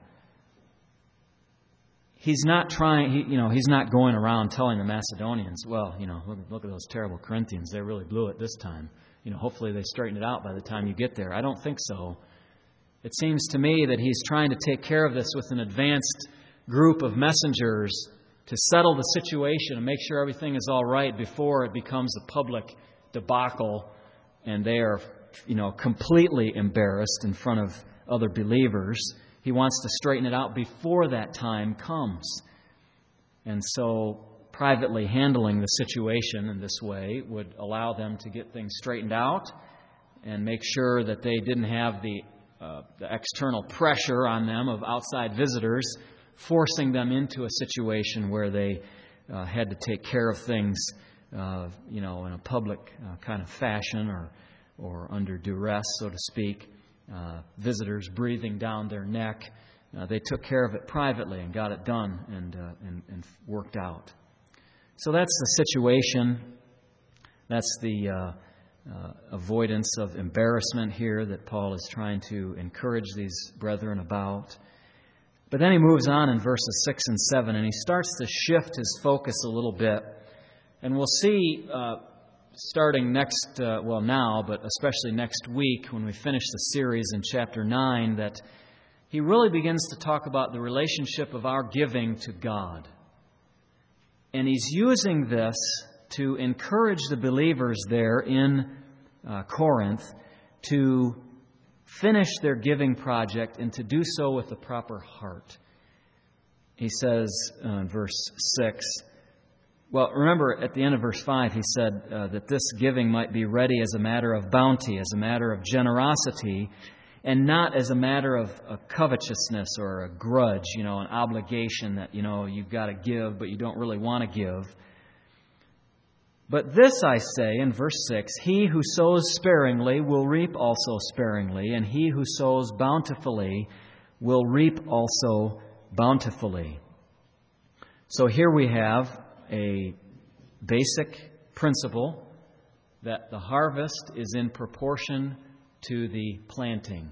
He's not trying, he, you know, he's not going around telling the Macedonians, well, you know, look, look at those terrible Corinthians. They really blew it this time. You know, hopefully they straighten it out by the time you get there. I don't think so. It seems to me that he's trying to take care of this with an advanced group of messengers to settle the situation and make sure everything is all right before it becomes a public debacle and they are, you know, completely embarrassed in front of other believers. He wants to straighten it out before that time comes. And so privately handling the situation in this way would allow them to get things straightened out and make sure that they didn't have the, uh, the external pressure on them of outside visitors forcing them into a situation where they uh, had to take care of things, uh, you know, in a public uh, kind of fashion or or under duress, so to speak. Uh, visitors breathing down their neck. Uh, they took care of it privately and got it done and, uh, and and worked out. So that's the situation. That's the uh, uh, avoidance of embarrassment here that Paul is trying to encourage these brethren about. But then he moves on in verses six and seven, and he starts to shift his focus a little bit. And we'll see, uh, starting next, uh, well now, but especially next week when we finish the series in chapter nine, that he really begins to talk about the relationship of our giving to God. And he's using this to encourage the believers there in uh, Corinth to finish their giving project and to do so with the proper heart. He says uh, in verse six, Well, remember at the end of verse five, he said uh, that this giving might be ready as a matter of bounty, as a matter of generosity, and not as a matter of a covetousness or a grudge, you know, an obligation that, you know, you've got to give, but you don't really want to give. But this I say in verse six, he who sows sparingly will reap also sparingly, and he who sows bountifully will reap also bountifully. So here we have a basic principle that the harvest is in proportion to the planting.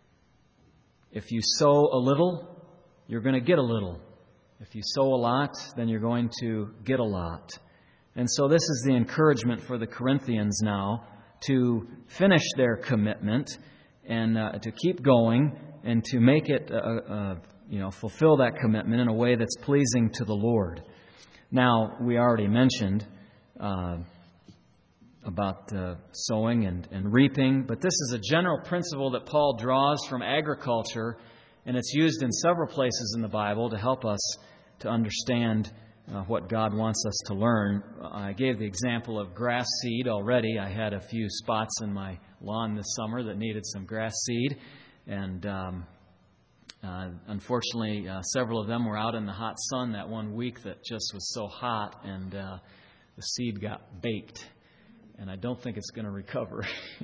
If you sow a little, you're going to get a little. If you sow a lot, then you're going to get a lot. And so this is the encouragement for the Corinthians now to finish their commitment and uh, to keep going and to make it, uh, uh, you know, fulfill that commitment in a way that's pleasing to the Lord. Now, we already mentioned uh, about uh, sowing and, and reaping, but this is a general principle that Paul draws from agriculture, and it's used in several places in the Bible to help us to understand uh, what God wants us to learn. I gave the example of grass seed already. I had a few spots in my lawn this summer that needed some grass seed, and um, Uh, unfortunately, uh, several of them were out in the hot sun that one week that just was so hot, and uh, the seed got baked. And I don't think it's going to recover.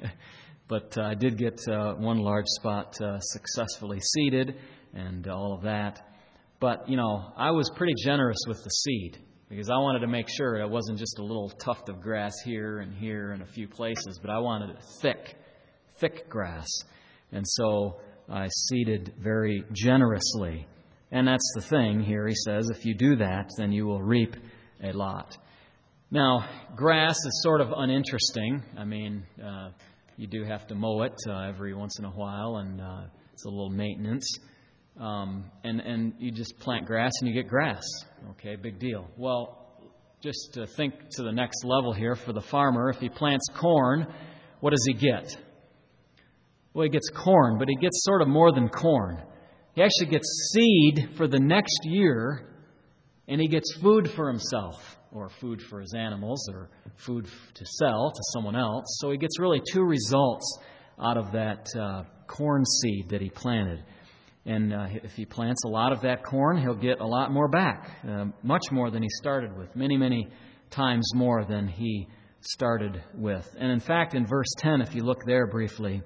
But uh, I did get uh, one large spot uh, successfully seeded and all of that. But, you know, I was pretty generous with the seed because I wanted to make sure it wasn't just a little tuft of grass here and here and a few places, but I wanted it thick, thick grass. And so I seeded very generously. And that's the thing here. He says, if you do that, then you will reap a lot. Now, grass is sort of uninteresting. I mean, uh, you do have to mow it uh, every once in a while, and uh, it's a little maintenance. Um, and, and you just plant grass and you get grass. Okay, big deal. Well, just to think to the next level here for the farmer, if he plants corn, what does he get? Well, he gets corn, but he gets sort of more than corn. He actually gets seed for the next year, and he gets food for himself, or food for his animals, or food to sell to someone else. So he gets really two results out of that uh, corn seed that he planted. And uh, if he plants a lot of that corn, he'll get a lot more back, uh, much more than he started with, many, many times more than he started with. And in fact, in verse ten, if you look there briefly,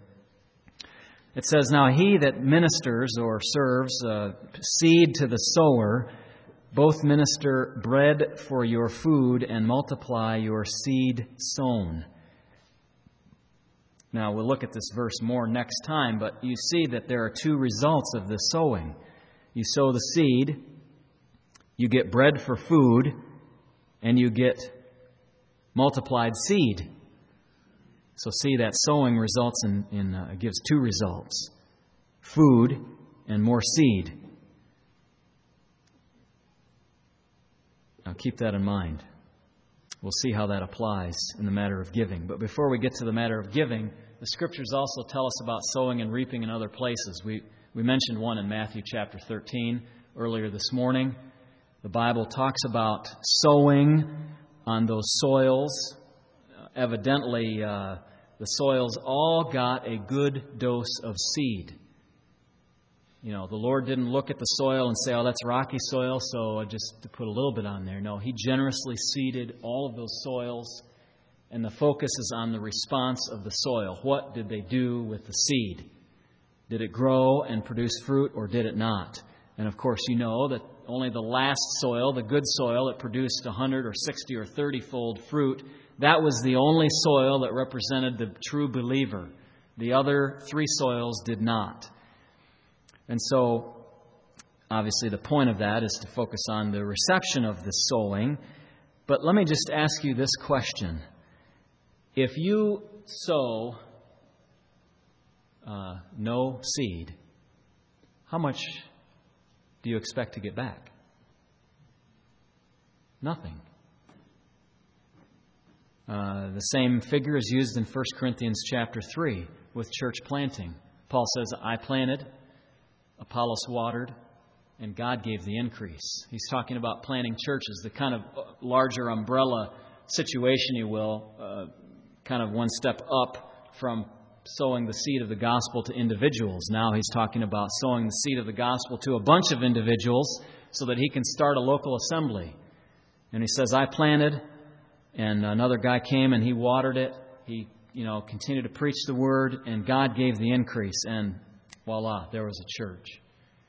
it says, "Now he that ministers or serves uh, seed to the sower, both minister bread for your food and multiply your seed sown." Now, we'll look at this verse more next time, but you see that there are two results of this sowing. You sow the seed, you get bread for food, and you get multiplied seed. So see, that sowing results in, in uh, gives two results: food and more seed. Now keep that in mind. We'll see how that applies in the matter of giving. But before we get to the matter of giving, the Scriptures also tell us about sowing and reaping in other places. We we mentioned one in Matthew chapter thirteen earlier this morning. The Bible talks about sowing on those soils. Uh, evidently, uh, the soils all got a good dose of seed. You know, the Lord didn't look at the soil and say, "Oh, that's rocky soil, so just to put a little bit on there." No, He generously seeded all of those soils, and the focus is on the response of the soil. What did they do with the seed? Did it grow and produce fruit, or did it not? And of course, you know that only the last soil, the good soil that produced one hundred or sixty or thirty-fold fruit, that was the only soil that represented the true believer. The other three soils did not. And so, obviously, the point of that is to focus on the reception of the sowing. But let me just ask you this question. If you sow uh, no seed, how much do you expect to get back? Nothing. Uh, the same figure is used in First Corinthians chapter three with church planting. Paul says, "I planted, Apollos watered, and God gave the increase. He's talking about planting churches, the kind of larger umbrella situation, you will, uh, kind of one step up from sowing the seed of the gospel to individuals. Now he's talking about sowing the seed of the gospel to a bunch of individuals so that he can start a local assembly. And he says, I planted, and another guy came and he watered it. He, you know, continued to preach the word, and God gave the increase. And voila, there was a church.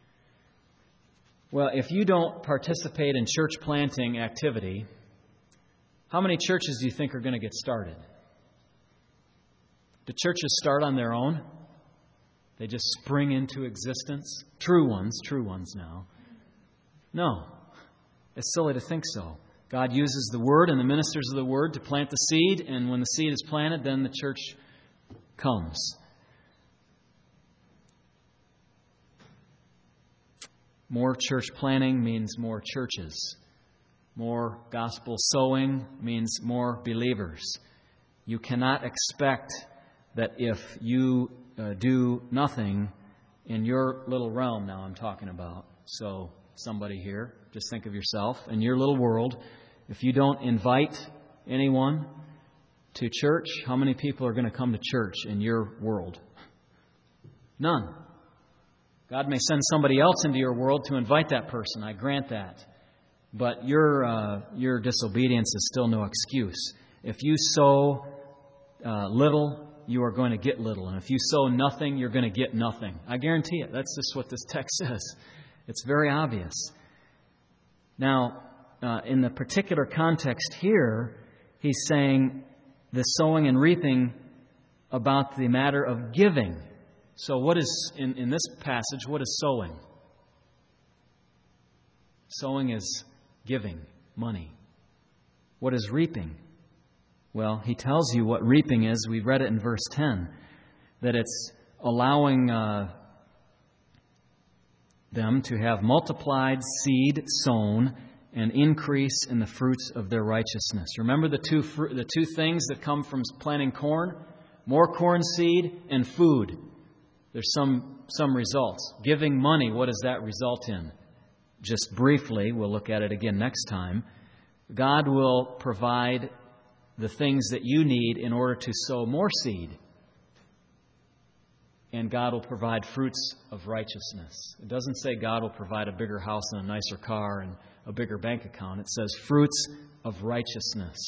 Well, if you don't participate in church planting activity, how many churches do you think are going to get started? Do churches start on their own? They just spring into existence? True ones, true ones now. No. It's silly to think so. God uses the Word and the ministers of the Word to plant the seed, and when the seed is planted, then the church comes. More church planting means more churches. More gospel sowing means more believers. You cannot expect that if you uh, do nothing in your little realm, now I'm talking about, so somebody here, just think of yourself, in your little world, if you don't invite anyone to church, how many people are going to come to church in your world? None. God may send somebody else into your world to invite that person, I grant that. But your uh, your disobedience is still no excuse. If you sow uh, little, you are going to get little. And if you sow nothing, you're going to get nothing. I guarantee it. That's just what this text says. It's very obvious. Now, uh, in the particular context here, he's saying the sowing and reaping about the matter of giving. So what is, in, in this passage, what is sowing? Sowing is giving money. What is reaping? Well, he tells you what reaping is. We read it in verse ten, that it's allowing uh, them to have multiplied seed sown and increase in the fruits of their righteousness. Remember the two fr- the two things that come from planting corn? More corn seed and food. There's some some results. Giving money, what does that result in? Just briefly, we'll look at it again next time. God will provide the things that you need in order to sow more seed. And God will provide fruits of righteousness. It doesn't say God will provide a bigger house and a nicer car and a bigger bank account. It says fruits of righteousness.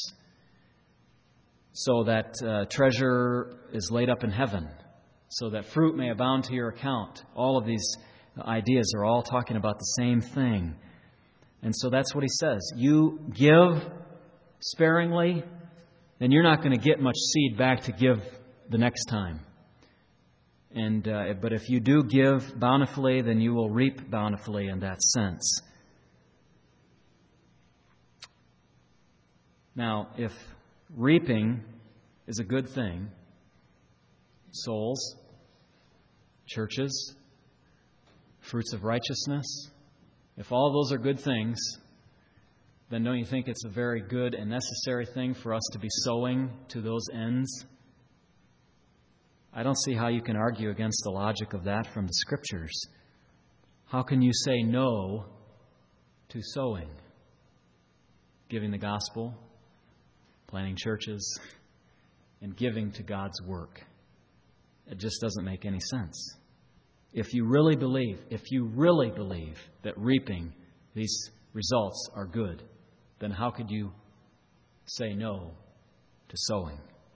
So that uh, treasure is laid up in heaven. So that fruit may abound to your account. All of these ideas are all talking about the same thing. And so that's what he says. You give sparingly, then you're not going to get much seed back to give the next time. And uh, but if you do give bountifully, then you will reap bountifully in that sense. Now, if reaping is a good thing, souls, churches, fruits of righteousness, if all those are good things, then don't you think it's a very good and necessary thing for us to be sowing to those ends? I don't see how you can argue against the logic of that from the Scriptures. How can you say no to sowing? Giving the gospel, planting churches, and giving to God's work. It just doesn't make any sense. If you really believe, if you really believe that reaping these results are good, then how could you say no to sowing?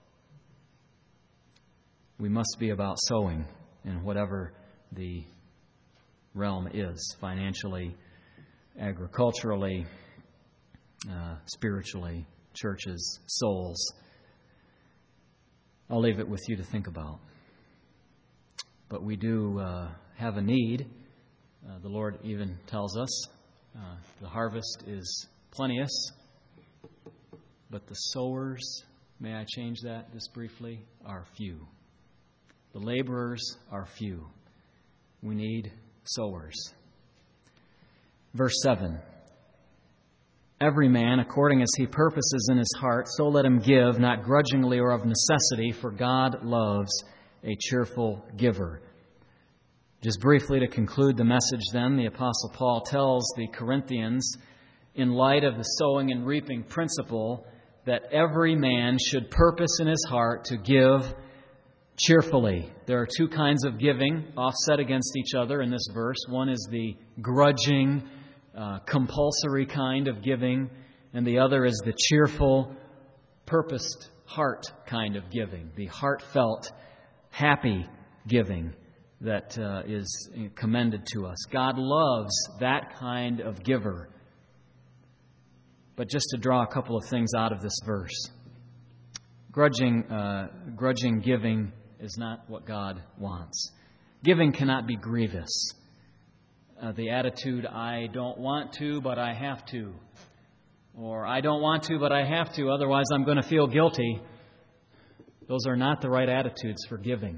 We must be about sowing in whatever the realm is, financially, agriculturally, uh, spiritually, churches, souls. I'll leave it with you to think about. But we do uh, have a need. Uh, the Lord even tells us uh, the harvest is plenteous, but the sowers, may I change that just briefly, are few. The laborers are few. We need sowers. Verse seven. Every man, according as he purposes in his heart, so let him give, not grudgingly or of necessity, for God loves a cheerful giver. Just briefly to conclude the message then, the Apostle Paul tells the Corinthians, in light of the sowing and reaping principle, that every man should purpose in his heart to give cheerfully. There are two kinds of giving offset against each other in this verse. One is the grudging, uh, compulsory kind of giving, and the other is the cheerful, purposed heart kind of giving, the heartfelt, happy giving that uh, is commended to us. God loves that kind of giver. But just to draw a couple of things out of this verse, grudging, uh, grudging giving is not what God wants. Giving cannot be grievous. Uh, the attitude, I don't want to, but I have to. Or I don't want to, but I have to, otherwise I'm going to feel guilty. Those are not the right attitudes for giving.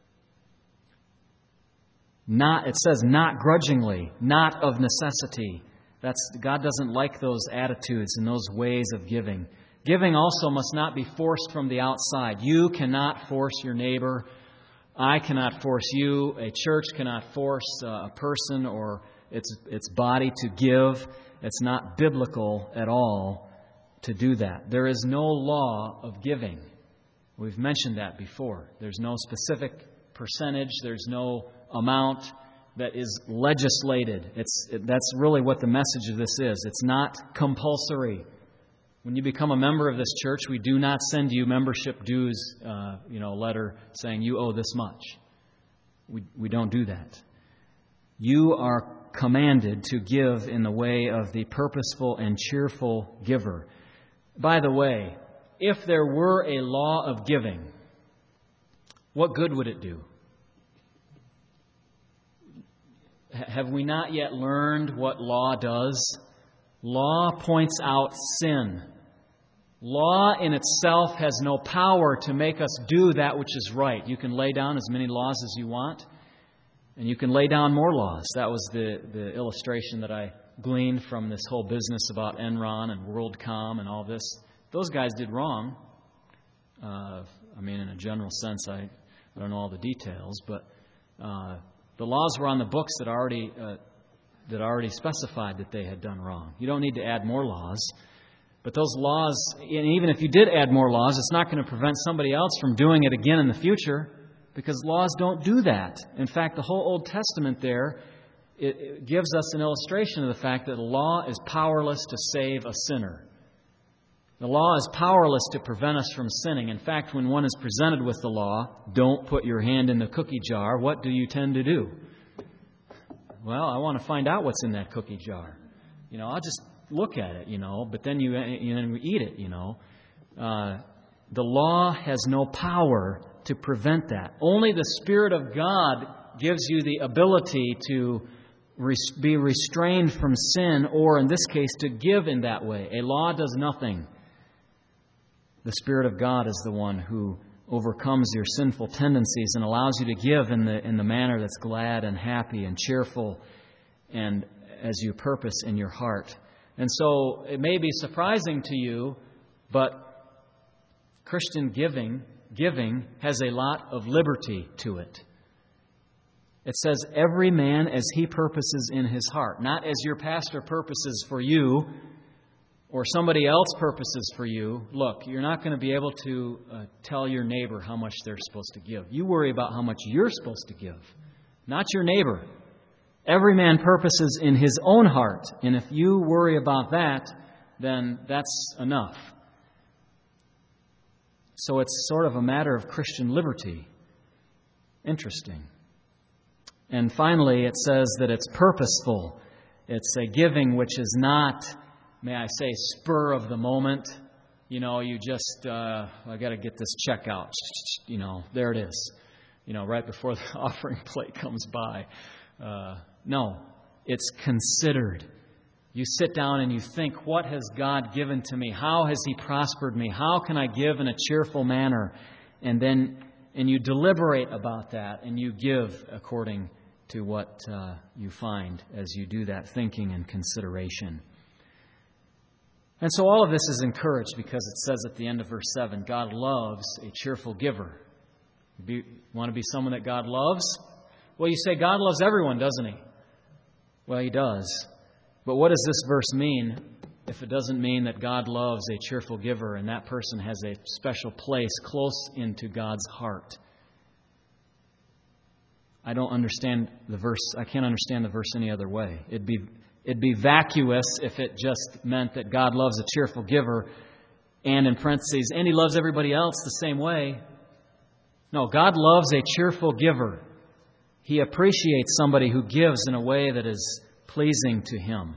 Not, it says not grudgingly, not of necessity. That's, God doesn't like those attitudes and those ways of giving. Giving also must not be forced from the outside. You cannot force your neighbor. I cannot force you. A church cannot force a person or its its body to give. It's not biblical at all to do that. There is no law of giving. We've mentioned that before. There's no specific percentage. There's no amount that is legislated. It's it, that's really what the message of this is. It's not compulsory. When you become a member of this church, we do not send you membership dues, uh, you know, letter saying you owe this much. We we don't do that. You are commanded to give in the way of the purposeful and cheerful giver. By the way, if there were a law of giving, what good would it do? Have we not yet learned what law does? Law points out sin. Law in itself has no power to make us do that which is right. You can lay down as many laws as you want, and you can lay down more laws. That was the, the illustration that I gleaned from this whole business about Enron and WorldCom and all this. Those guys did wrong. Uh, I mean, in a general sense, I, I don't know all the details, but uh, the laws were on the books that already uh, that already specified that they had done wrong. You don't need to add more laws. But those laws, and even if you did add more laws, it's not going to prevent somebody else from doing it again in the future, because laws don't do that. In fact, the whole Old Testament there, it, it gives us an illustration of the fact that a law is powerless to save a sinner. The law is powerless to prevent us from sinning. In fact, when one is presented with the law, don't put your hand in the cookie jar, what do you tend to do? Well, I want to find out what's in that cookie jar. You know, I'll just look at it, you know, but then you, you know, eat it, you know. Uh, the law has no power to prevent that. Only the Spirit of God gives you the ability to res- be restrained from sin, or in this case, to give in that way. A law does nothing. The Spirit of God is the one who overcomes your sinful tendencies and allows you to give in the in the manner that's glad and happy and cheerful and as you purpose in your heart. And so it may be surprising to you, but Christian giving giving has a lot of liberty to it. It says, every man as he purposes in his heart, not as your pastor purposes for you or somebody else purposes for you. Look, you're not going to be able to uh, tell your neighbor how much they're supposed to give. You worry about how much you're supposed to give, not your neighbor. Every man purposes in his own heart, and if you worry about that, then that's enough. So it's sort of a matter of Christian liberty. Interesting. And finally, it says that it's purposeful. It's a giving which is not, may I say, spur of the moment. You know, you just, uh, I got to get this check out. You know, there it is. You know, right before the offering plate comes by. Uh, no, it's considered. You sit down and you think, what has God given to me? How has He prospered me? How can I give in a cheerful manner? And then, and you deliberate about that and you give according to what uh, you find as you do that thinking and consideration. And so all of this is encouraged because it says at the end of verse seven, God loves a cheerful giver. You want to be someone that God loves? Well, you say God loves everyone, doesn't He? Well, He does. But what does this verse mean if it doesn't mean that God loves a cheerful giver and that person has a special place close into God's heart? I don't understand the verse. I can't understand the verse any other way. It'd be, it'd be vacuous if it just meant that God loves a cheerful giver and in parentheses, and He loves everybody else the same way. No, God loves a cheerful giver. He appreciates somebody who gives in a way that is pleasing to Him.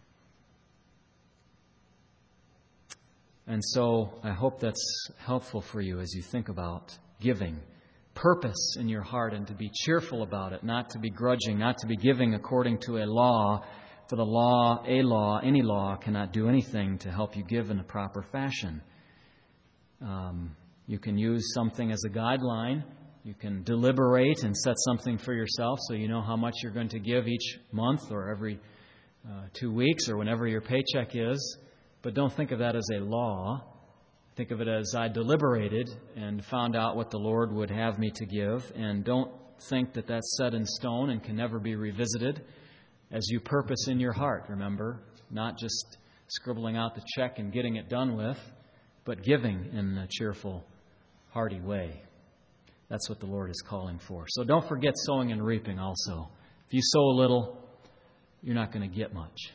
And so I hope that's helpful for you as you think about giving. Purpose in your heart and to be cheerful about it, not to be grudging, not to be giving according to a law. For the law, a law, any law cannot do anything to help you give in a proper fashion. Um, you can use something as a guideline. You can deliberate and set something for yourself so you know how much you're going to give each month or every uh, two weeks or whenever your paycheck is. But don't think of that as a law. Think of it as I deliberated and found out what the Lord would have me to give. And don't think that that's set in stone and can never be revisited. As you purpose in your heart, remember, not just scribbling out the check and getting it done with, but giving in a cheerful, hearty way. That's what the Lord is calling for. So don't forget sowing and reaping also. If you sow a little, you're not going to get much.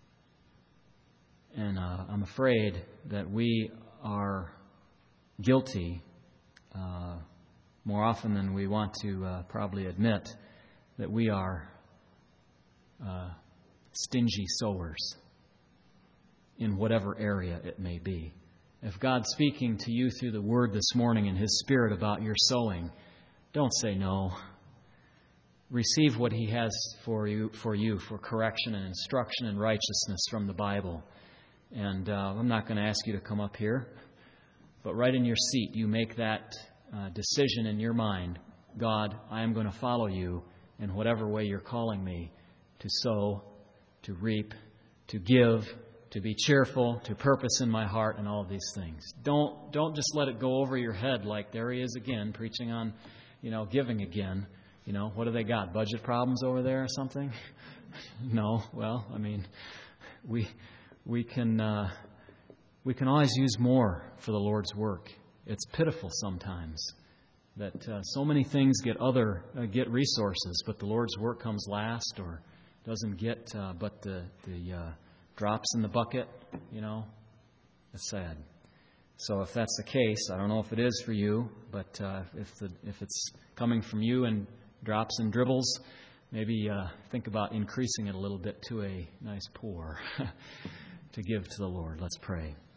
And uh, I'm afraid that we are guilty uh, more often than we want to uh, probably admit that we are uh, stingy sowers in whatever area it may be. If God's speaking to you through the Word this morning in His Spirit about your sowing, don't say no. Receive what He has for you, for you, for correction and instruction and righteousness from the Bible. And uh, I'm not going to ask you to come up here, but right in your seat, you make that uh, decision in your mind. God, I am going to follow you in whatever way you're calling me to sow, to reap, to give, to be cheerful, to purpose in my heart, and all of these things. Don't don't just let it go over your head like there he is again, preaching on, you know, giving again. You know, what do they got? Budget problems over there or something? No. Well, I mean, we we can uh, we can always use more for the Lord's work. It's pitiful sometimes that uh, so many things get other uh, get resources, but the Lord's work comes last or doesn't get uh, but the the uh, drops in the bucket, you know. It's sad. So if that's the case, I don't know if it is for you, but uh, if the if it's coming from you in drops and dribbles, maybe uh, think about increasing it a little bit to a nice pour to give to the Lord. Let's pray.